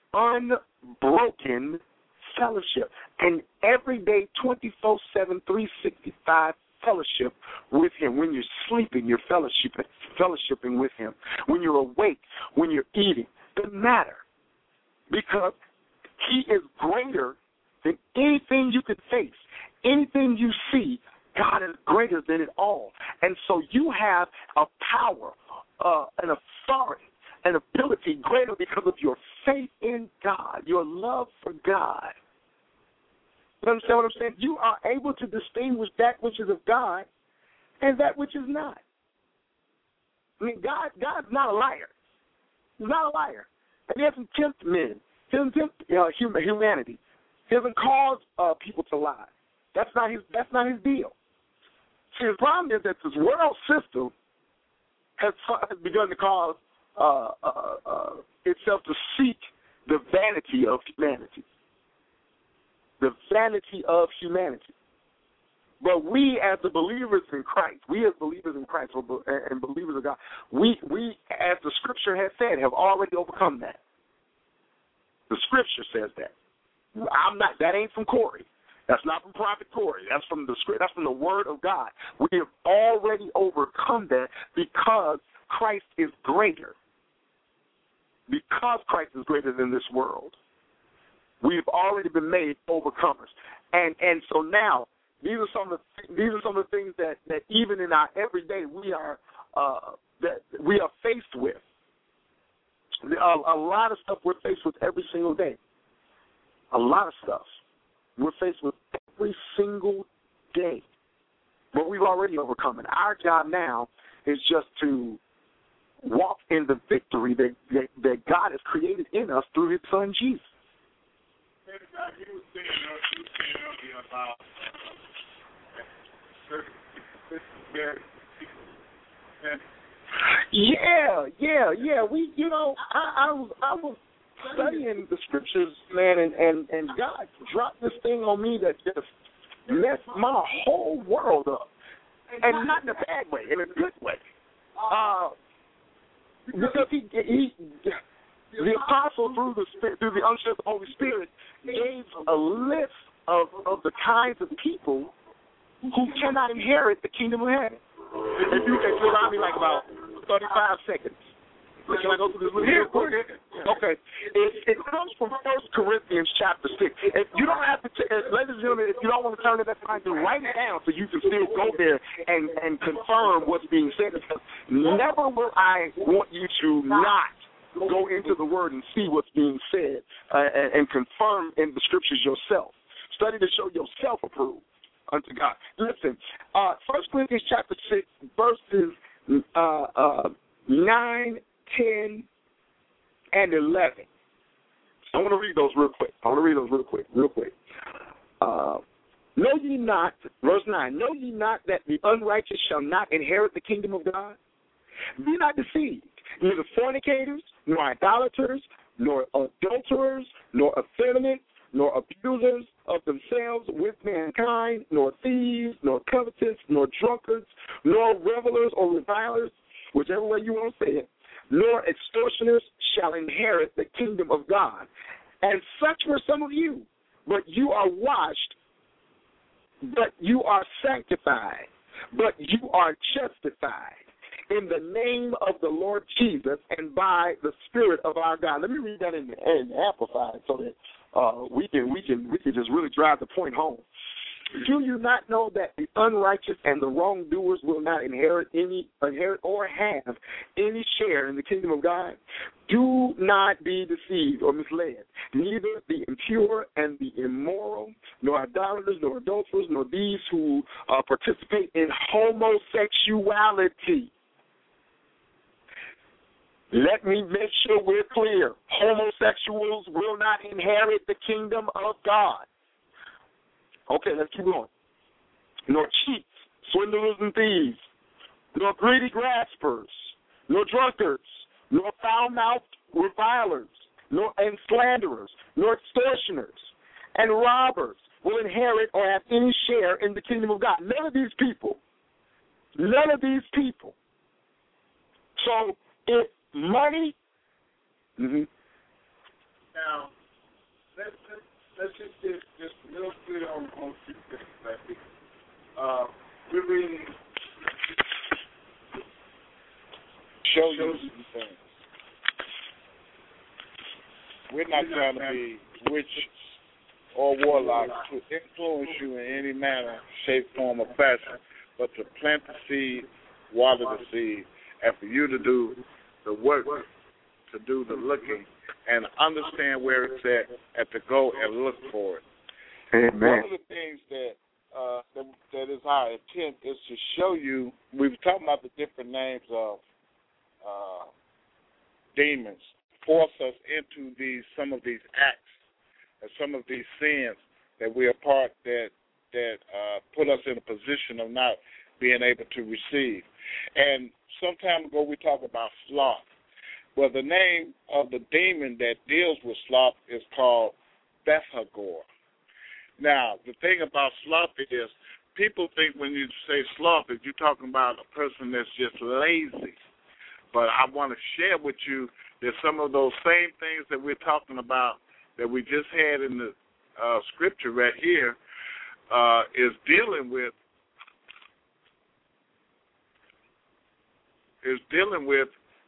Unbroken fellowship. And every day, twenty-four seven, three sixty-five fellowship with Him. When you're sleeping, you're fellowshipping, fellowshipping with Him. When you're awake, when you're eating, doesn't matter. Because He is greater than anything you could face, anything you see. God is greater than it all. And so you have a power, uh, an authority, an ability greater because of your faith in God, your love for God. You understand what I'm saying? You are able to distinguish that which is of God and that which is not. I mean, God, God's not a liar. He's not a liar. And He doesn't tempt men. He doesn't tempt uh, humanity. He doesn't cause uh, people to lie. That's not his. That's not His deal. See, the problem is that this world system has, has begun to cause uh, uh, uh, itself to seek the vanity of humanity. The vanity of humanity. But we, as the believers in Christ, we as believers in Christ and believers of God, we, we, as the Scripture has said, have already overcome that. The Scripture says that. I'm not. That ain't from Corey. That's not from Prophet Corey. That's from the script. That's from the Word of God. We have already overcome that because Christ is greater. Because Christ is greater than this world, we've already been made overcomers. And and so now these are some of the, these are some of the things that, that even in our everyday we are uh, that we are faced with. A, a lot of stuff we're faced with every single day. A lot of stuff we're faced with every single day. But we've already overcome it. Our job now is just to walk in the victory that, that, that God has created in us through His Son, Jesus. Yeah, yeah, yeah. We, you know, I, I was, I was studying the Scriptures, man, and, and, and God dropped this thing on me that just messed my whole world up, and not in a bad way, in a good way. Uh, because he, he, the apostle through the Spirit, through the unction of the Holy Spirit, gave a list of, of the kinds of people who cannot inherit the kingdom of heaven. If you can allow me like about thirty-five seconds. Can I go through this list real quick? Okay. It, it comes from First Corinthians chapter six. If you don't have to, t- ladies and gentlemen, if you don't want to turn it, that's fine. Just write it down so you can still go there and, and confirm what's being said. Because never will I want you to not go into the Word and see what's being said uh, and, and confirm in the Scriptures yourself. Study to show yourself approved unto God. Listen, uh, First Corinthians chapter six, verses uh, uh, nine, ten, and eleven. I want to read those real quick. I want to read those real quick, real quick. Uh, know ye not, verse nine, know ye not that the unrighteous shall not inherit the kingdom of God? Be not deceived, neither fornicators, nor idolaters, nor adulterers, nor effeminate, nor abusers of themselves with mankind, nor thieves, nor covetous, nor drunkards, nor revelers or revilers, whichever way you want to say it, nor extortioners shall inherit the kingdom of God. And such were some of you, but you are washed, but you are sanctified, but you are justified in the name of the Lord Jesus and by the Spirit of our God. Let me read that in the, in the Amplified so that uh, we can we can we can just really drive the point home. Do you not know that the unrighteous and the wrongdoers will not inherit any inherit or have any share in the kingdom of God? Do not be deceived or misled. Neither the impure and the immoral, nor idolaters, nor adulterers, nor these who uh, participate in homosexuality. Let me make sure we're clear. Homosexuals will not inherit the kingdom of God. Okay, let's keep going. Nor cheats, swindlers and thieves, nor greedy graspers, nor drunkards, nor foul-mouthed revilers, nor and slanderers, nor extortioners, and robbers will inherit or have any share in the kingdom of God. None of these people, none of these people. So if money, mm-hmm. Now, let's, let's, let's just get just a little bit on, on a few things right here. Uh, we're reading show you some things. We're not trying to be witches or warlocks to influence you in any manner, shape, form, or fashion, but to plant the seed, water the seed, and for you to do the work, to do the looking, and understand where it's at, at to go and look for it. Amen. One of the things that, uh, that that is our intent is to show you, we've talked about the different names of uh, demons, force us into these some of these acts and some of these sins that we are part that that uh, put us in a position of not being able to receive. And some time ago we talked about sloth. Well, the name of the demon that deals with sloth is called Beth-Hagor. Now, the thing about sloth is people think when you say sloth that you're talking about a person that's just lazy. But I want to share with you that some of those same things that we're talking about that we just had in the uh, scripture right here uh, is dealing with is dealing with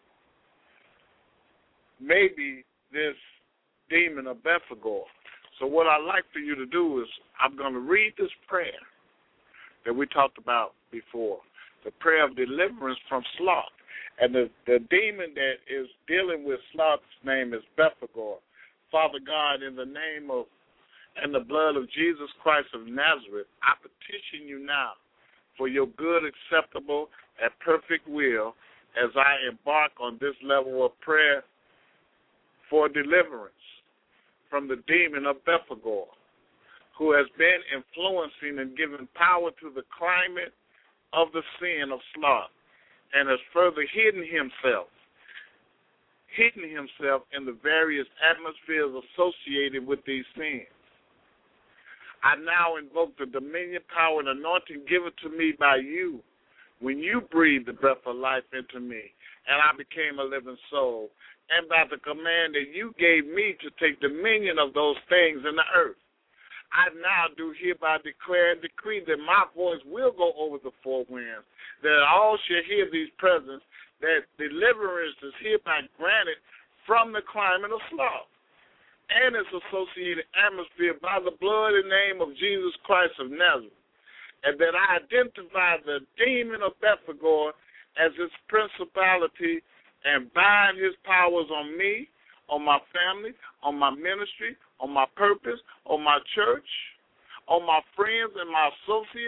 maybe this demon of Beth-Hagor. So what I'd like for you to do is I'm going to read this prayer that we talked about before, the prayer of deliverance from sloth. And the, the demon that is dealing with sloth's name is Beth-Hagor. Father God, in the name of and the blood of Jesus Christ of Nazareth, I petition you now for your good, acceptable, and perfect will as I embark on this level of prayer for deliverance from the demon of Beth-Hagor, who has been influencing and giving power to the climate of the sin of sloth and has further hidden himself, hidden himself in the various atmospheres associated with these sins. I now invoke the dominion, power, and anointing given to me by you when you breathed the breath of life into me, and I became a living soul, and by the command that you gave me to take dominion of those things in the earth. I now do hereby declare and decree that my voice will go over the four winds, that all shall hear these presents, that deliverance is hereby granted from the climate of sloth and its associated atmosphere by the blood and name of Jesus Christ of Nazareth, and that I identify the demon of Beth-Hagor as its principality and bind his powers on me, on my family, on my ministry, on my purpose, on my church, on my friends and my associates,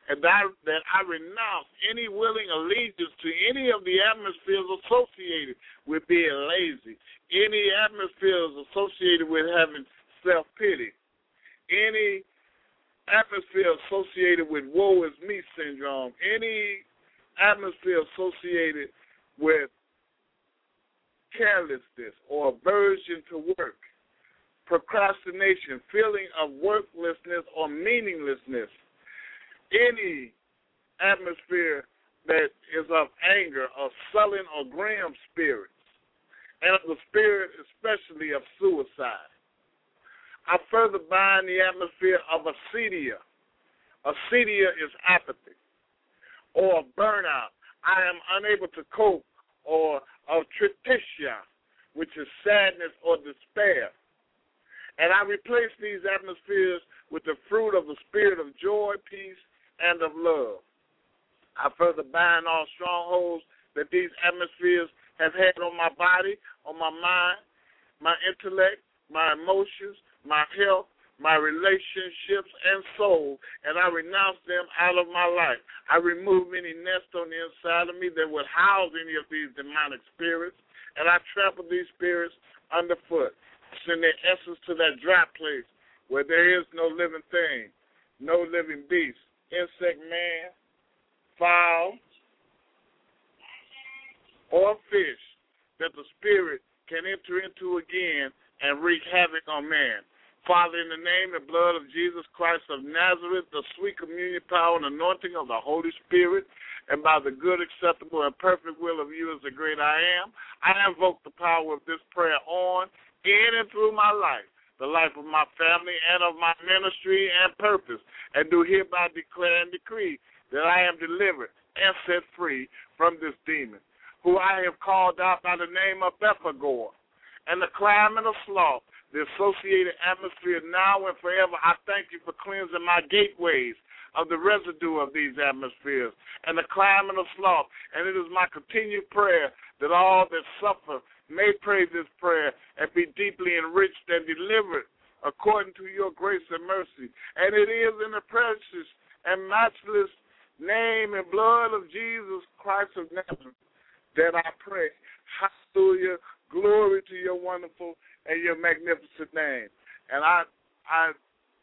and that I, that I renounce any willing allegiance to any of the atmospheres associated with being lazy, any atmospheres associated with having self-pity, any atmosphere associated with woe is me syndrome, any atmosphere associated with carelessness or aversion to work, procrastination, feeling of worthlessness or meaninglessness, any atmosphere that is of anger, of sullen or grim spirits, and of the spirit especially of suicide. I further bind the atmosphere of acedia. Acedia is apathy or burnout. I am unable to cope, or of tritissia, which is sadness or despair. And I replace these atmospheres with the fruit of the spirit of joy, peace, and of love. I further bind all strongholds that these atmospheres have had on my body, on my mind, my intellect, my emotions, my health, my relationships, and soul, and I renounce them out of my life. I remove any nest on the inside of me that would house any of these demonic spirits, and I trample these spirits underfoot, send their essence to that dry place where there is no living thing, no living beast, insect, man, fowl, or fish that the spirit can enter into again and wreak havoc on man. Father, in the name and blood of Jesus Christ of Nazareth, the sweet communion power and anointing of the Holy Spirit, and by the good, acceptable, and perfect will of you as the great I am, I invoke the power of this prayer on, in and through my life, the life of my family and of my ministry and purpose, and do hereby declare and decree that I am delivered and set free from this demon, who I have called out by the name of Bethagor, and the climate of sloth, the associated atmosphere now and forever. I thank you for cleansing my gateways of the residue of these atmospheres and the climate of sloth. And it is my continued prayer that all that suffer may pray this prayer and be deeply enriched and delivered according to your grace and mercy. And it is in the precious and matchless name and blood of Jesus Christ of Nazareth that I pray. Hallelujah. Glory to your wonderful and your magnificent name. And I I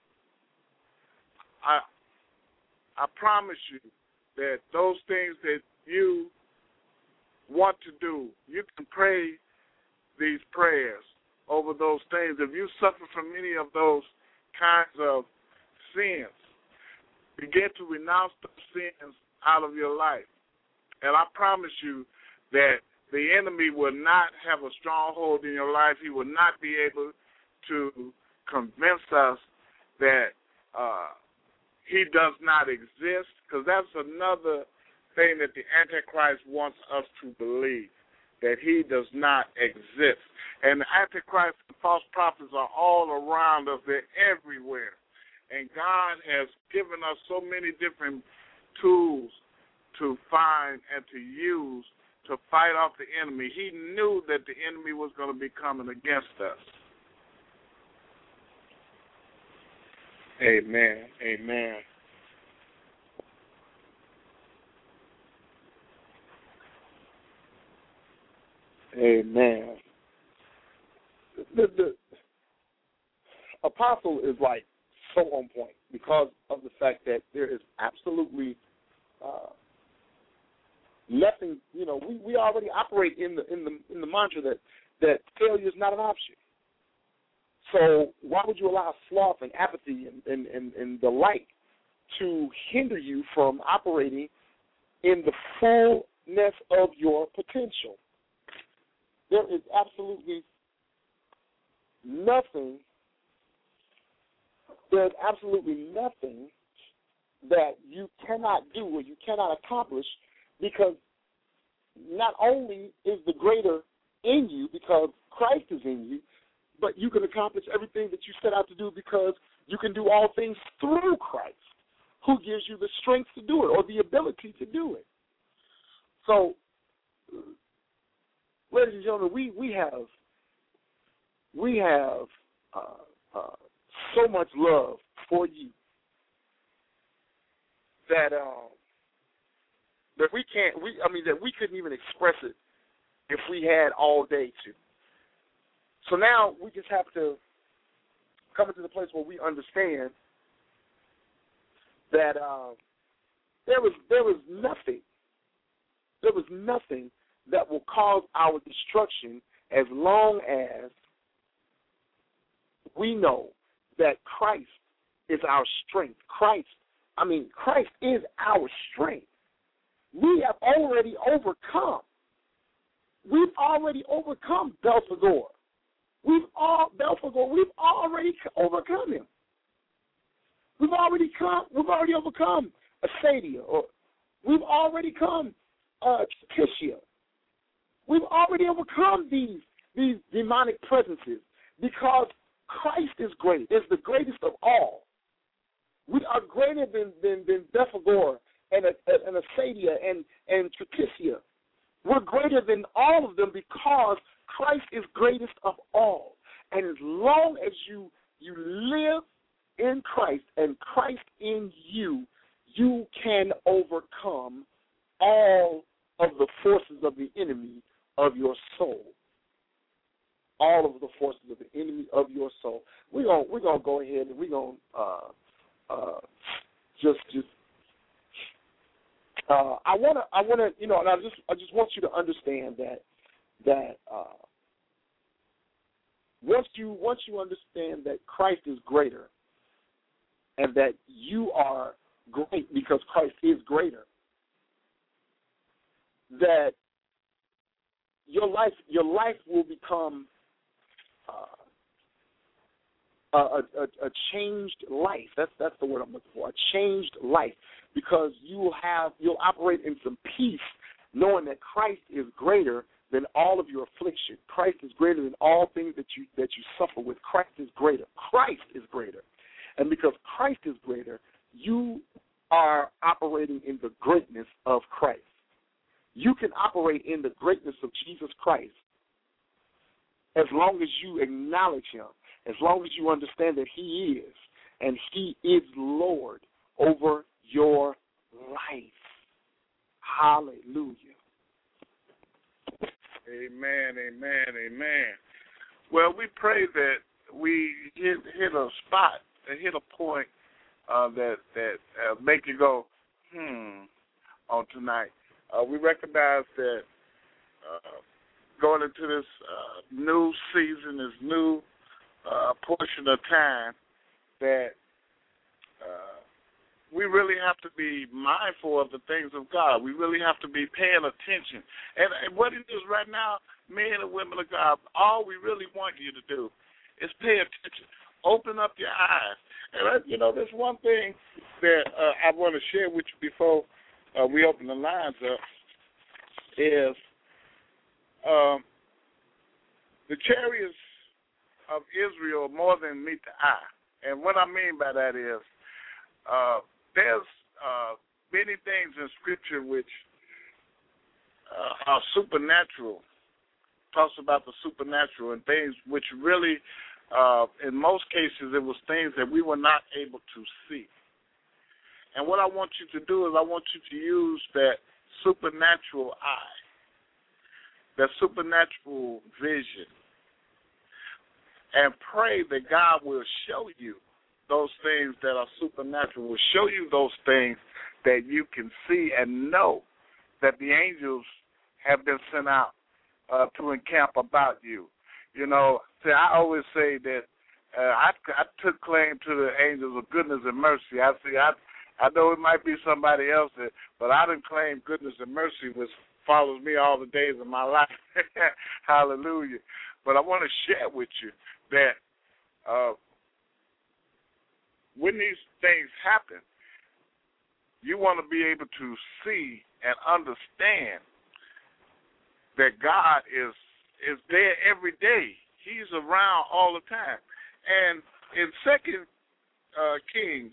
I I promise you that those things that you want to do, you can pray these prayers over those things. If you suffer from any of those kinds of sins, begin to renounce those sins out of your life. And I promise you that the enemy will not have a stronghold in your life. He will not be able to convince us that uh, he does not exist, because that's another thing that the Antichrist wants us to believe, that he does not exist. And the Antichrist and false prophets are all around us. They're everywhere. And God has given us so many different tools to find and to use to fight off the enemy. He knew that the enemy was going to be coming against us. Amen. Amen. Amen. The, the apostle is like so on point because of the fact that there is absolutely uh, nothing. You know, we, we already operate in the in the in the mantra that that failure is not an option. So why would you allow sloth and apathy and, and, and, and the like to hinder you from operating in the fullness of your potential? There is absolutely nothing, there's absolutely nothing that you cannot do or you cannot accomplish, because not only is the greater in you because Christ is in you, but you can accomplish everything that you set out to do because you can do all things through Christ, who gives you the strength to do it or the ability to do it. So, ladies and gentlemen, we, we have we have uh, uh, so much love for you. that um, that we can't. We I mean that we couldn't even express it if we had all day to. So now we just have to come into the place where we understand that uh, there was there was nothing, there was nothing that will cause our destruction as long as we know that Christ is our strength. Christ, I mean, Christ is our strength. We have already overcome. We've already overcome Belphegor. We've all Belphegor. We've already overcome him. We've already come. We've already overcome Asadia, or we've already come uh, Tishia. We've already overcome these these demonic presences because Christ is great. Is the greatest of all. We are greater than than, than Belphegor and and Asadia and and Tishia. We're greater than all of them because Christ is greatest of all. And as long as you you live in Christ and Christ in you, you can overcome all of the forces of the enemy of your soul. All of the forces of the enemy of your soul. We're gonna we're gonna go ahead and we're gonna uh, uh, just just uh, I wanna I wanna you know and I just I just want you to understand that that uh, once you once you understand that Christ is greater and that you are great because Christ is greater, that your life your life will become uh, a, a, a changed life. That's that's the word I'm looking for. A changed life, because you will have you'll operate in some peace, knowing that Christ is greater than all of your affliction. Christ is greater than all things that you that you suffer with. Christ is greater. Christ is greater. And because Christ is greater, you are operating in the greatness of Christ. You can operate in the greatness of Jesus Christ as long as you acknowledge him, as long as you understand that he is, and he is Lord over your life. Hallelujah. Amen, amen, amen. Well, we pray that we hit, hit a spot, hit a point uh, that that uh, make you go, hmm, on tonight. Uh, we recognize that uh, going into this uh, new season, this new uh, portion of time, that uh, we really have to be mindful of the things of God. We really have to be paying attention. And, and what it is right now, men and women of God, all we really want you to do is pay attention. Open up your eyes. And, uh, you know, there's one thing that uh, I want to share with you before uh, we open the lines up is um, the chariots of Israel more than meet the eye. And what I mean by that is uh, there's uh, many things in Scripture which uh, are supernatural, talks about the supernatural, and things which really, uh, in most cases, it was things that we were not able to see. And what I want you to do is I want you to use that supernatural eye, that supernatural vision, and pray that God will show you those things that are supernatural, will show you those things that you can see and know that the angels have been sent out uh, to encamp about you. You know, see, I always say that uh, I, I took claim to the angels of goodness and mercy. I see, I I know it might be somebody else, that, but I didn't claim goodness and mercy, which follows me all the days of my life. Hallelujah. But I want to share with you that uh, when these things happen, you want to be able to see and understand that God is is there every day. He's around all the time. And in Second uh, Kings,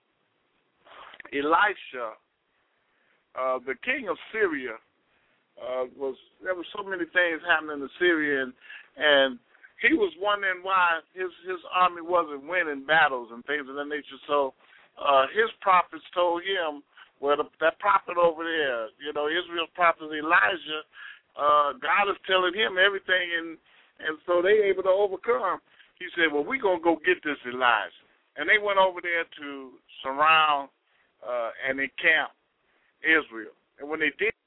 Elisha, uh, the king of Syria, uh, was there were so many things happening in Syria, and, and he was wondering why his his army wasn't winning battles and things of that nature. So uh, his prophets told him Well, the, that prophet over there, you know, Israel's prophet Elijah, uh, God is telling him everything, and and so they able to overcome. He said, well, we're going to go get this Elijah. And they went over there to surround uh, and encamp Israel. And when they did